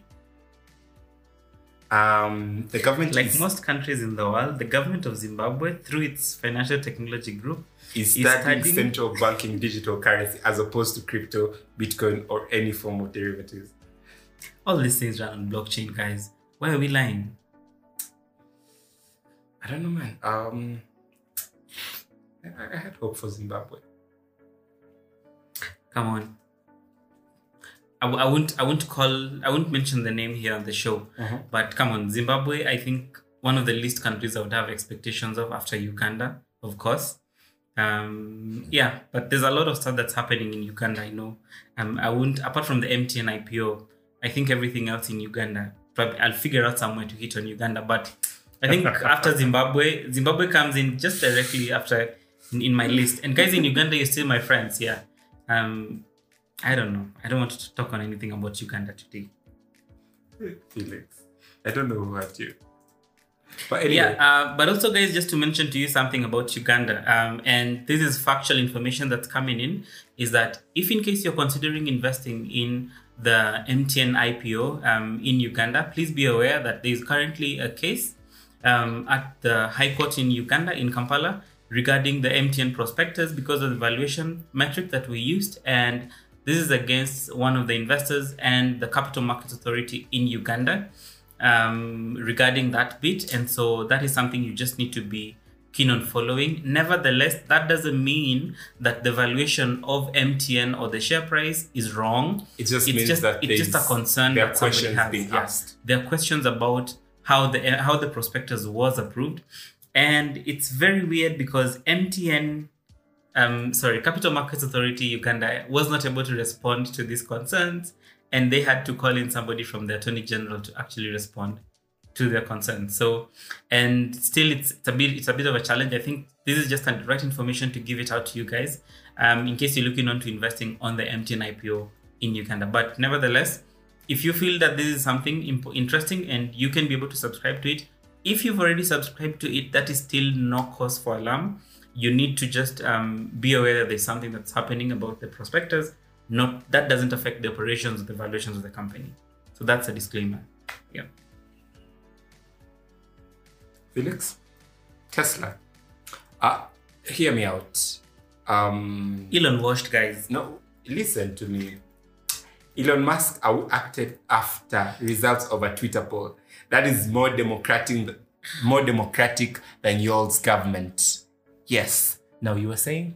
Um, the government Like is, most countries in the world, the government of Zimbabwe, through its financial technology group, is is studying studying- central banking digital currency as opposed to crypto, Bitcoin, or any form of derivatives. all these things run on blockchain, guys. Why are we lying? I don't know, man. Um, I, I had hope for Zimbabwe. Come on. I, w- I won't I won't call I won't mention the name here on the show. Uh-huh. But come on, Zimbabwe, I think one of the least countries I would have expectations of after Uganda, of course. Um, yeah, but there's a lot of stuff that's happening in Uganda, I know. Um, I wouldn't, apart from the M T N I P O, I think everything else in Uganda, probably I'll figure out somewhere to hit on Uganda. But I think after Zimbabwe, Zimbabwe comes in just directly after in, in my list. And guys in Uganda, you're still my friends, yeah. Um, I don't know. I don't want to talk on anything about Uganda today. Felix, I don't know who hurt you. But anyway, Yeah, uh, but also, guys, just to mention to you something about Uganda, um, and this is factual information that's coming in, is that if in case you're considering investing in the M T N I P O um, in Uganda, please be aware that there is currently a case um, at the High Court in Uganda, in Kampala, regarding the M T N prospectus because of the valuation metric that we used. And this is against one of the investors and the Capital Markets Authority in Uganda um, regarding that bit. And so that is something you just need to be keen on following. Nevertheless, that doesn't mean that the valuation of M T N or the share price is wrong. It just it's means just, that it's just a concern there are that somebody questions has. being Yeah. asked. There are questions about how the how the prospectus was approved. And it's very weird because M T N, um, sorry, Capital Markets Authority Uganda was not able to respond to these concerns, and they had to call in somebody from the Attorney General to actually respond to their concerns. So, and still, it's, it's a bit it's a bit of a challenge. I think this is just the right information to give it out to you guys, um, in case you're looking on to investing on the M T N I P O in Uganda. But nevertheless, if you feel that this is something imp- interesting and you can be able to subscribe to it, if you've already subscribed to it, that is still no cause for alarm. You need to just um, be aware that there's something that's happening about the prospectus. Not that doesn't affect the operations or the valuations of the company. So that's a disclaimer. Yeah. Felix, Tesla. Uh, hear me out. Um, Elon washed, guys. no, listen to me. Elon Musk acted after results of a Twitter poll that is more democratic, more democratic than y'all's government. Yes. Now you were saying?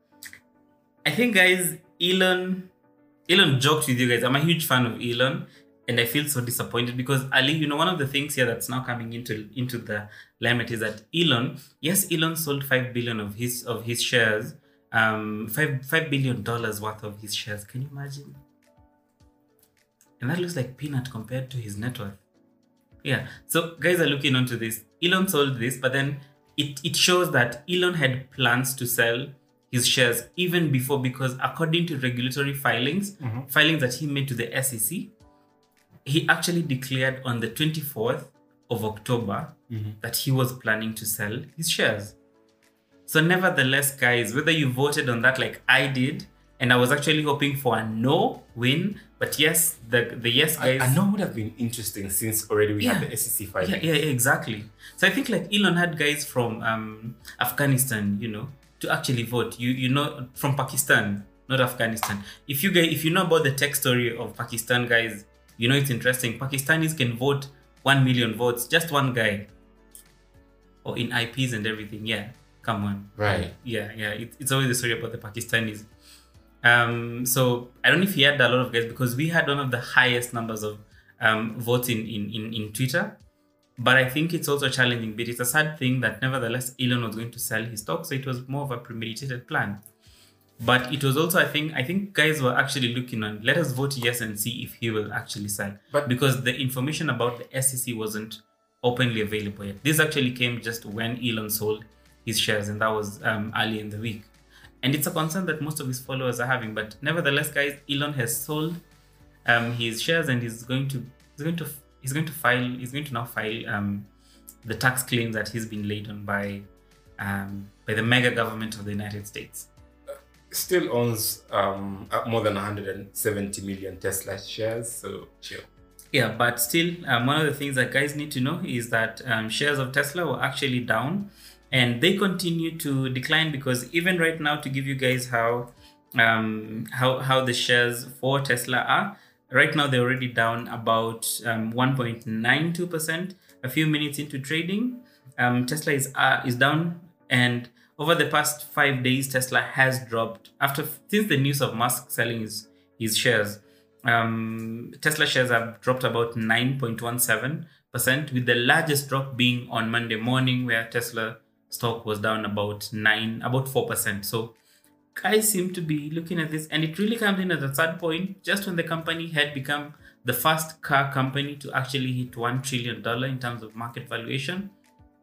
I think, guys, Elon, Elon joked with you guys. I'm a huge fan of Elon, and I feel so disappointed because Ali, you know, one of the things here that's now coming into into the limelight is that Elon, yes, Elon sold five billion of his of his shares, um, five five billion dollars worth of his shares. Can you imagine? And that looks like peanut compared to his net worth. Yeah. So guys are looking onto this. Elon sold this, but then it, it shows that Elon had plans to sell his shares even before, because according to regulatory filings, mm-hmm. filings that he made to the S E C, he actually declared on the twenty-fourth of October mm-hmm. that he was planning to sell his shares. So nevertheless, guys, whether you voted on that like I did, and I was actually hoping for a no win, but yes, the the yes guys. I, I know would have been interesting since already we yeah. had the S E C filing. Yeah, yeah, yeah, exactly. So I think like Elon had guys from um, Afghanistan, you know, to actually vote. You you know, from Pakistan, not Afghanistan. If you guys, if you know about the tech story of Pakistan, guys, you know it's interesting. Pakistanis can vote one million votes, just one guy, or in I Ps and everything. Yeah, come on. Right. Yeah, yeah. It, it's always the story about the Pakistanis. Um, so I don't know if he had a lot of guys, because we had one of the highest numbers of um, votes in, in, in, in Twitter. But I think it's also challenging. But it's a sad thing that nevertheless Elon was going to sell his stock, so it was more of a premeditated plan. But it was also, I think, I think guys were actually looking on, let us vote yes and see if he will actually sell. But because the information about the S E C wasn't openly available yet. This actually came just when Elon sold his shares, and that was um, early in the week. And it's a concern that most of his followers are having. But nevertheless, guys, Elon has sold um, his shares, and he's going to he's going to he's going to file he's going to now file um, the tax claims that he's been laid on by um, by the mega government of the United States. Still owns um, more than one hundred seventy million Tesla shares, so chill. Yeah, but still, um, one of the things that guys need to know is that um, shares of Tesla were actually down. And they continue to decline, because even right now, to give you guys how um, how how the shares for Tesla are, right now they're already down about um, one point nine two percent. A few minutes into trading, um, Tesla is uh, is down, and over the past five days, Tesla has dropped after since the news of Musk selling his his shares. Um, Tesla shares have dropped about nine point one seven percent, with the largest drop being on Monday morning, where Tesla stock was down about nine, about four percent. So guys seem to be looking at this, and it really comes in at a sad point, just when the company had become the first car company to actually hit one trillion dollars in terms of market valuation.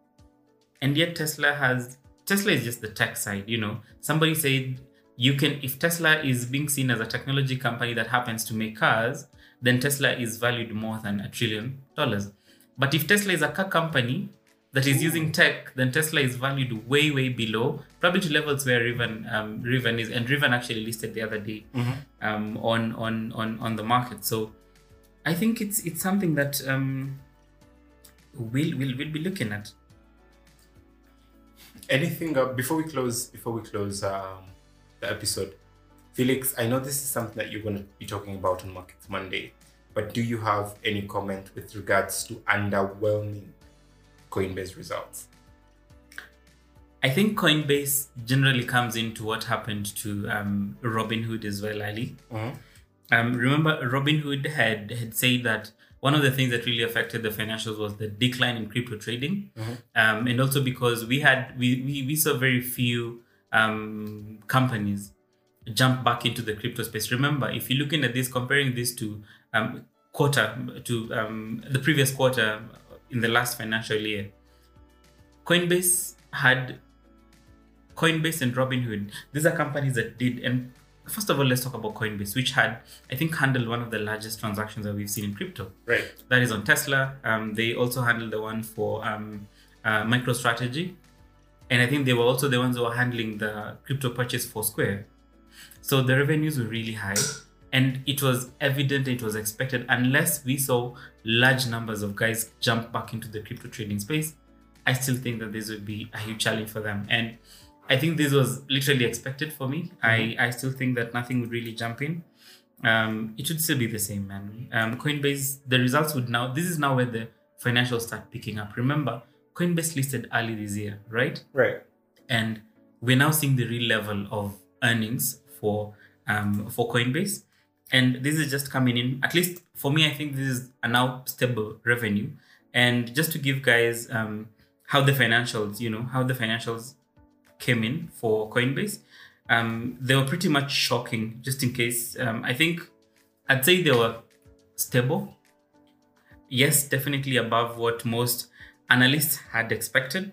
And yet Tesla has, Tesla is just the tech side, you know. Somebody said you can, if Tesla is being seen as a technology company that happens to make cars, then Tesla is valued more than a trillion dollars. But if Tesla is a car company that is using tech, then Tesla is valued way, way below, probably to levels where Riven, um, Riven is, and Riven actually listed the other day Mm-hmm. um, on, on on on the market. So I think it's it's something that um, we'll, we'll we'll be looking at. Anything uh, before we close? Before we close um, the episode, Felix, I know this is something that you're going to be talking about on Markets Monday, but do you have any comment with regards to underwhelming Coinbase results? I think Coinbase generally comes into what happened to um, Robinhood as well, Ali. Mm-hmm. Um, remember, Robinhood had had said that one of the things that really affected the financials was the decline in crypto trading, Mm-hmm. um, and also because we had we we, we saw very few um, companies jump back into the crypto space. Remember, if you're looking at this, comparing this to um, quarter to um, the previous quarter in the last financial year, Coinbase had Coinbase and Robinhood. These are companies that did, and first of all, let's talk about Coinbase, which had, I think, handled one of the largest transactions that we've seen in crypto. Right. That is on Tesla. Um, they also handled the one for um, uh, MicroStrategy. And I think they were also the ones who were handling the crypto purchase for Square. So the revenues were really high. And it was evident, it was expected, unless we saw large numbers of guys jump back into the crypto trading space, I still think that this would be a huge challenge for them. And I think this was literally expected for me. Mm-hmm. I, I still think that nothing would really jump in. Um, it should still be the same, man. Um, Coinbase, the results would now, this is now where the financials start picking up. Remember, Coinbase listed early this year, right? Right. And we're now seeing the real level of earnings for um, for Coinbase. And this is just coming in, at least for me, I think this is a now stable revenue. And just to give guys um, how the financials, you know, how the financials came in for Coinbase, um, they were pretty much shocking, just in case. Um, I think I'd say they were stable. Yes, definitely above what most analysts had expected.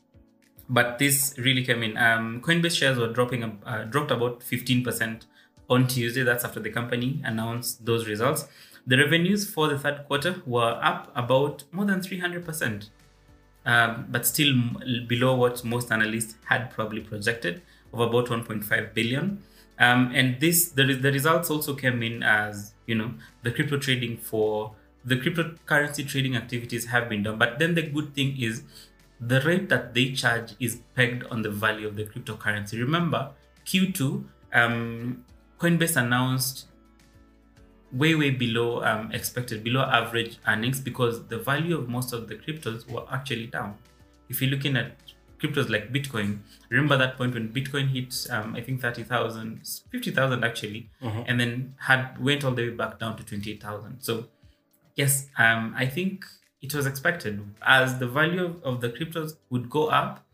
But this really came in. Um, Coinbase shares were dropping, uh, dropped about fifteen percent on Tuesday. That's after the company announced those results. The revenues for the third quarter were up about more than three hundred percent. Um, but still below what most analysts had probably projected, of about one point five billion. Um, and this the, the results also came in as, you know, the crypto trading for the cryptocurrency trading activities have been done. But then the good thing is the rate that they charge is pegged on the value of the cryptocurrency. Remember, Q two, um, Coinbase announced way, way below um, expected, below average earnings, because the value of most of the cryptos were actually down. If you're looking at cryptos like Bitcoin, remember that point when Bitcoin hit, um, I think thirty thousand, fifty thousand actually, Mm-hmm. and then had went all the way back down to twenty-eight thousand. So yes, um, I think it was expected. As the value of, of the cryptos would go up,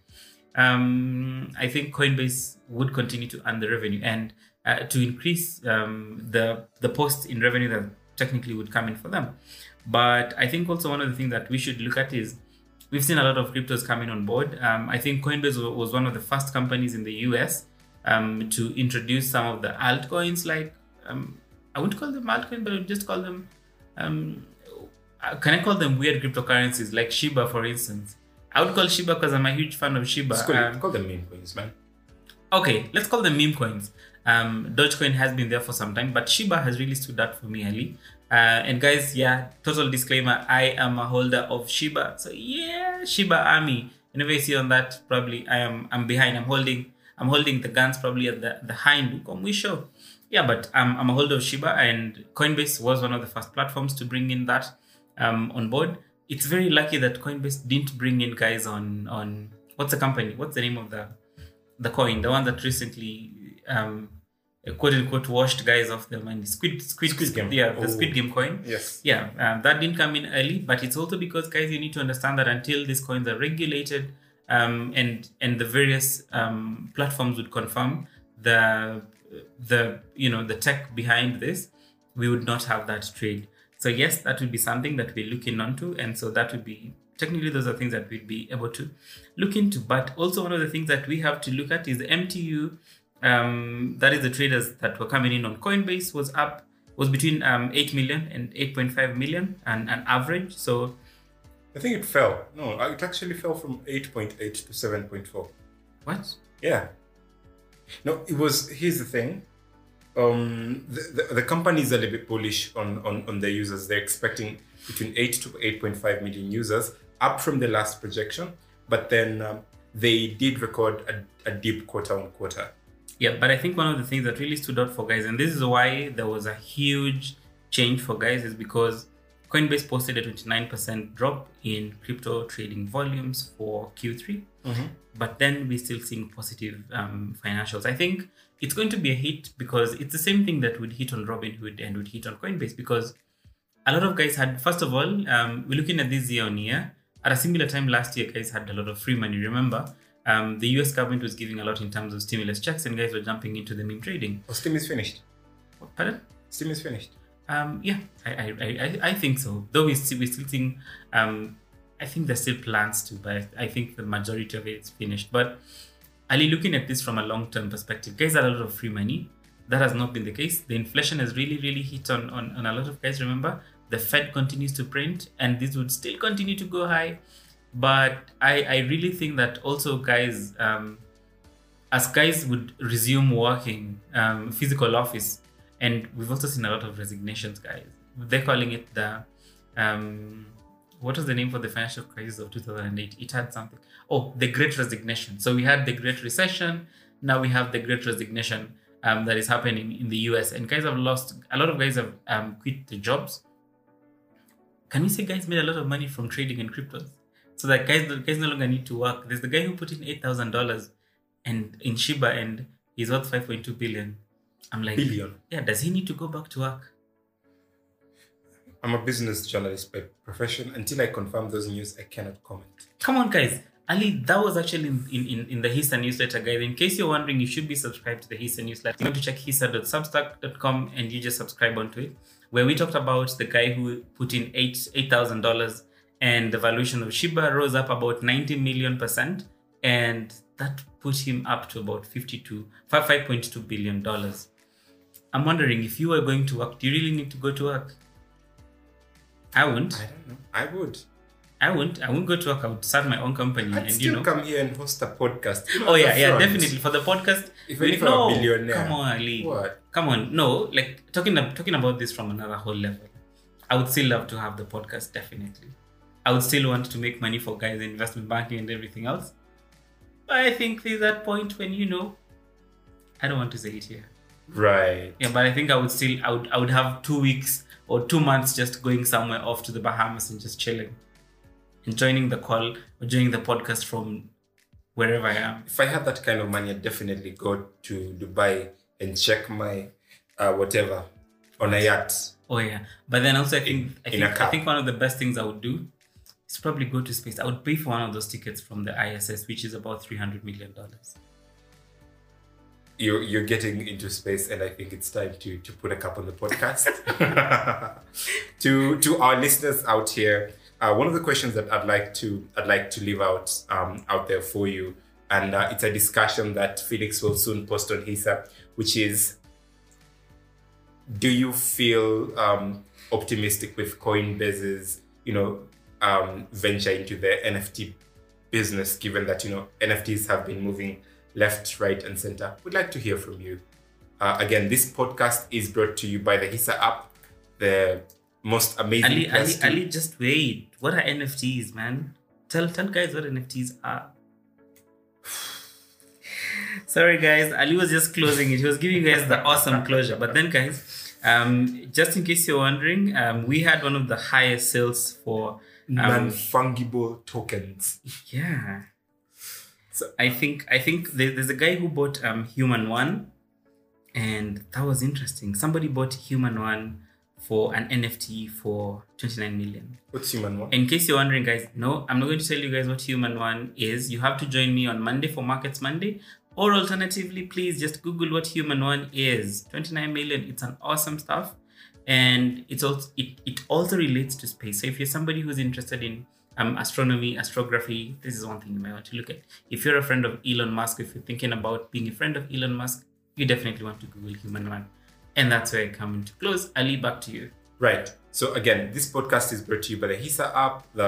um, I think Coinbase would continue to earn the revenue and uh, to increase um, the the post in revenue that technically would come in for them. But I think also one of the things that we should look at is we've seen a lot of cryptos coming on board. Um, I think Coinbase was one of the first companies in the U S um, to introduce some of the altcoins, like um, I wouldn't call them altcoins, but I would just call them. Um, can I call them weird cryptocurrencies like Shiba, for instance? I would call Shiba because I'm a huge fan of Shiba. Let's call, um, it, call them meme coins, man. Okay, let's call them meme coins. Um, Dogecoin has been there for some time, but Shiba has really stood out for me, Ali. Uh, and guys, yeah, total disclaimer, I am a holder of Shiba. So yeah, Shiba Army. Whenever you see on that, probably I am I'm behind. I'm holding I'm holding the guns probably at the, the hind show. Yeah, but um, I'm a holder of Shiba, and Coinbase was one of the first platforms to bring in that um, on board. It's very lucky that Coinbase didn't bring in guys on on what's the company? What's the name of the the coin? The one that recently um, quote unquote washed guys off the money. Squid Squid, Squid Game. Yeah, the Oh. Squid Game coin. Yes. Yeah, um, that didn't come in early, but it's also because, guys, you need to understand that until these coins are regulated um, and and the various um, platforms would confirm the the you know the tech behind this, we would not have that trade. So yes, that would be something that we're looking onto, and so that would be technically those are things that we'd be able to look into. But also one of the things that we have to look at is the M T U. Um, that is the traders that were coming in on Coinbase was up was between um, eight million and eight point five million and an average. So I think it fell. No, it actually fell from eight point eight to seven point four. What? Yeah. No, it was, here's the thing. Um, the, the, the company is a little bit bullish on, on, on their users. They're expecting between eight to eight point five million users, up from the last projection. But then um, they did record a, a dip quarter on quarter. Yeah, but I think one of the things that really stood out for guys, and this is why there was a huge change for guys, is because Coinbase posted a twenty-nine percent drop in crypto trading volumes for Q three. Mm-hmm. But then we're still seeing positive um, financials. I think it's going to be a hit because it's the same thing that would hit on Robinhood and would hit on Coinbase, because a lot of guys had, first of all, um, we're looking at this year on year. At a similar time last year, guys had a lot of free money. Remember, um, the U S government was giving a lot in terms of stimulus checks, and guys were jumping into the meme trading. Oh, Steam is finished. What, pardon? Steam is finished. Um, yeah, I, I, I, I think so. Though we still, we still think, um, I think there's still plans to, but I think the majority of it is finished. But Ali, looking at this from a long-term perspective, guys had a lot of free money. That has not been the case. The inflation has really, really hit on, on, on a lot of guys. Remember, the Fed continues to print, and this would still continue to go high. But I, I really think that also guys, um, as guys would resume working, um, physical office, and we've also seen a lot of resignations, guys. They're calling it the, um, what was the name for the financial crisis of two thousand eight? It had something. Oh, the Great Resignation. So we had the Great Recession. Now we have the Great Resignation um, that is happening in the U S. And guys have lost, a lot of guys have um, quit the jobs. Can we say guys made a lot of money from trading in cryptos? So that guys, guys no longer need to work. There's the guy who put in eight thousand dollars and in Shiba, and he's worth five point two billion. I'm like, Billion. Yeah, does he need to go back to work? I'm a business journalist by profession. Until I confirm those news, I cannot comment. Come on, guys. Ali, that was actually in, in, in the Hisa newsletter, guys. In case you're wondering, you should be subscribed to the Hisa newsletter. You want to check hisa dot substack dot com and you just subscribe onto it, where we talked about the guy who put in eight eight thousand dollars and the valuation of Shiba rose up about ninety million percent, and that put him up to about fifty-two, five point two billion dollars. I'm wondering, if you were going to work, do you really need to go to work? I wouldn't. I don't know. I would. I wouldn't. I wouldn't go to work. I would start my own company. I'd and still you know, come here and host a podcast. You know, oh as a yeah, yeah, front. definitely for the podcast. If we- only for no, a billionaire. Come on, Ali. What? Come on, no. Like talking talking about this from another whole level. I would still love to have the podcast. Definitely, I would still want to make money for guys in investment banking and everything else. But I think there's that point when you know, I don't want to say it here. Right. Yeah, but I think I would still, I would, I would have two weeks or two months just going somewhere off to the Bahamas and just chilling, and joining the call or joining the podcast from wherever I am. If I had that kind of money, I'd definitely go to Dubai and check my uh, whatever on a yacht. Oh yeah, but then also I think I In a think car. I think one of the best things I would do is probably go to space. I would pay for one of those tickets from the I S S, which is about three hundred million dollars. You're, you're getting into space, and I think it's time to, to put a cap on the podcast. to to our listeners out here, uh, one of the questions that I'd like to I'd like to leave out um, out there for you, and uh, it's a discussion that Felix will soon post on Hisa, which is: do you feel um, optimistic with Coinbase's you know um, venture into the N F T business, given that you know N F Ts have been moving left, right, and center? We'd like to hear from you. Uh, again, this podcast is brought to you by the Hisa app, the most amazing Ali, Ali, place to- Ali, just wait. What are N F Ts, man? Tell tell guys what N F Ts are. Sorry, guys. Ali was just closing it. He was giving you guys the awesome closure. But then, guys, um, just in case you're wondering, um, we had one of the highest sales for um, non-fungible tokens. yeah. So- I think I think there, there's a guy who bought um Human One, and that was interesting. Somebody bought Human One for an N F T for twenty-nine million. What's Human One? In case you're wondering, guys, no, I'm not going to tell you guys what Human One is. You have to join me on Monday for Markets Monday, or alternatively, please just Google what Human One is. twenty-nine million. It's an awesome stuff, and it's also it it also relates to space. So if you're somebody who's interested in Um, astronomy, astrography, this is one thing you might want to look at. If you're a friend of Elon Musk, if you're thinking about being a friend of Elon Musk, you definitely want to Google Human One. And that's where I come into close. Ali, back to you. Right. So again, this podcast is brought to you by the Hisa app, the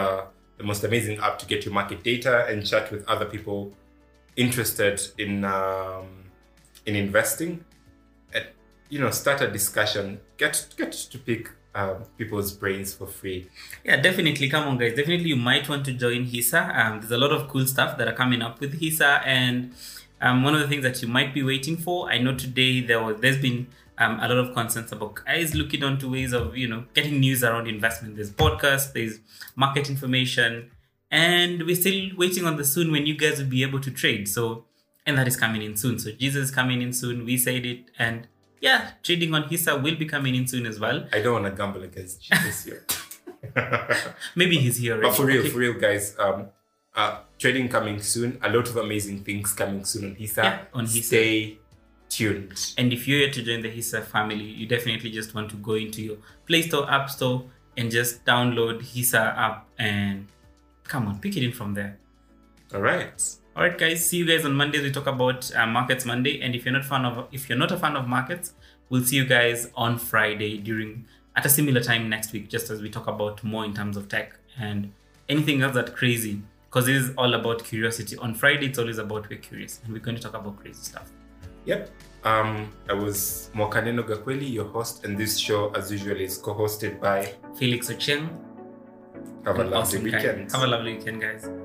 the most amazing app to get your market data and chat with other people interested in um, in investing. And, you know, start a discussion. Get get to pick um, people's brains for free. Yeah, definitely. Come on, guys. Definitely, you might want to join HISA. Um, there's a lot of cool stuff that are coming up with HISA, and um, one of the things that you might be waiting for. I know today there was there's been um, a lot of concerns about guys looking onto ways of you know getting news around investment. There's podcasts, there's market information, and we're still waiting on the soon when you guys will be able to trade. So, and that is coming in soon. So Jesus is coming in soon. We said it, and yeah, trading on HISA will be coming in soon as well. I don't want to gamble against Jesus here. Maybe he's here already. But for real, Okay. for real, guys, um, uh, trading coming soon. A lot of amazing things coming soon on HISA. Yeah, on HISA. Stay tuned. And if you're here to join the HISA family, you definitely just want to go into your Play Store, App Store, and just download HISA app and come on, pick it in from there. All right. All right, guys. See you guys on Monday. We talk about uh, Markets Monday, and if you're not fan of if you're not a fan of markets, we'll see you guys on Friday during at a similar time next week, just as we talk about more in terms of tech and anything else that's crazy. Because it is all about curiosity. On Friday, it's always about we're curious, and we're going to talk about crazy stuff. Yep. Um, I was Mwakaneno Gakweli, your host, and this show, as usual, is co-hosted by Felix Ocheng. Have a An lovely awesome guy. weekend. Have a lovely weekend, guys.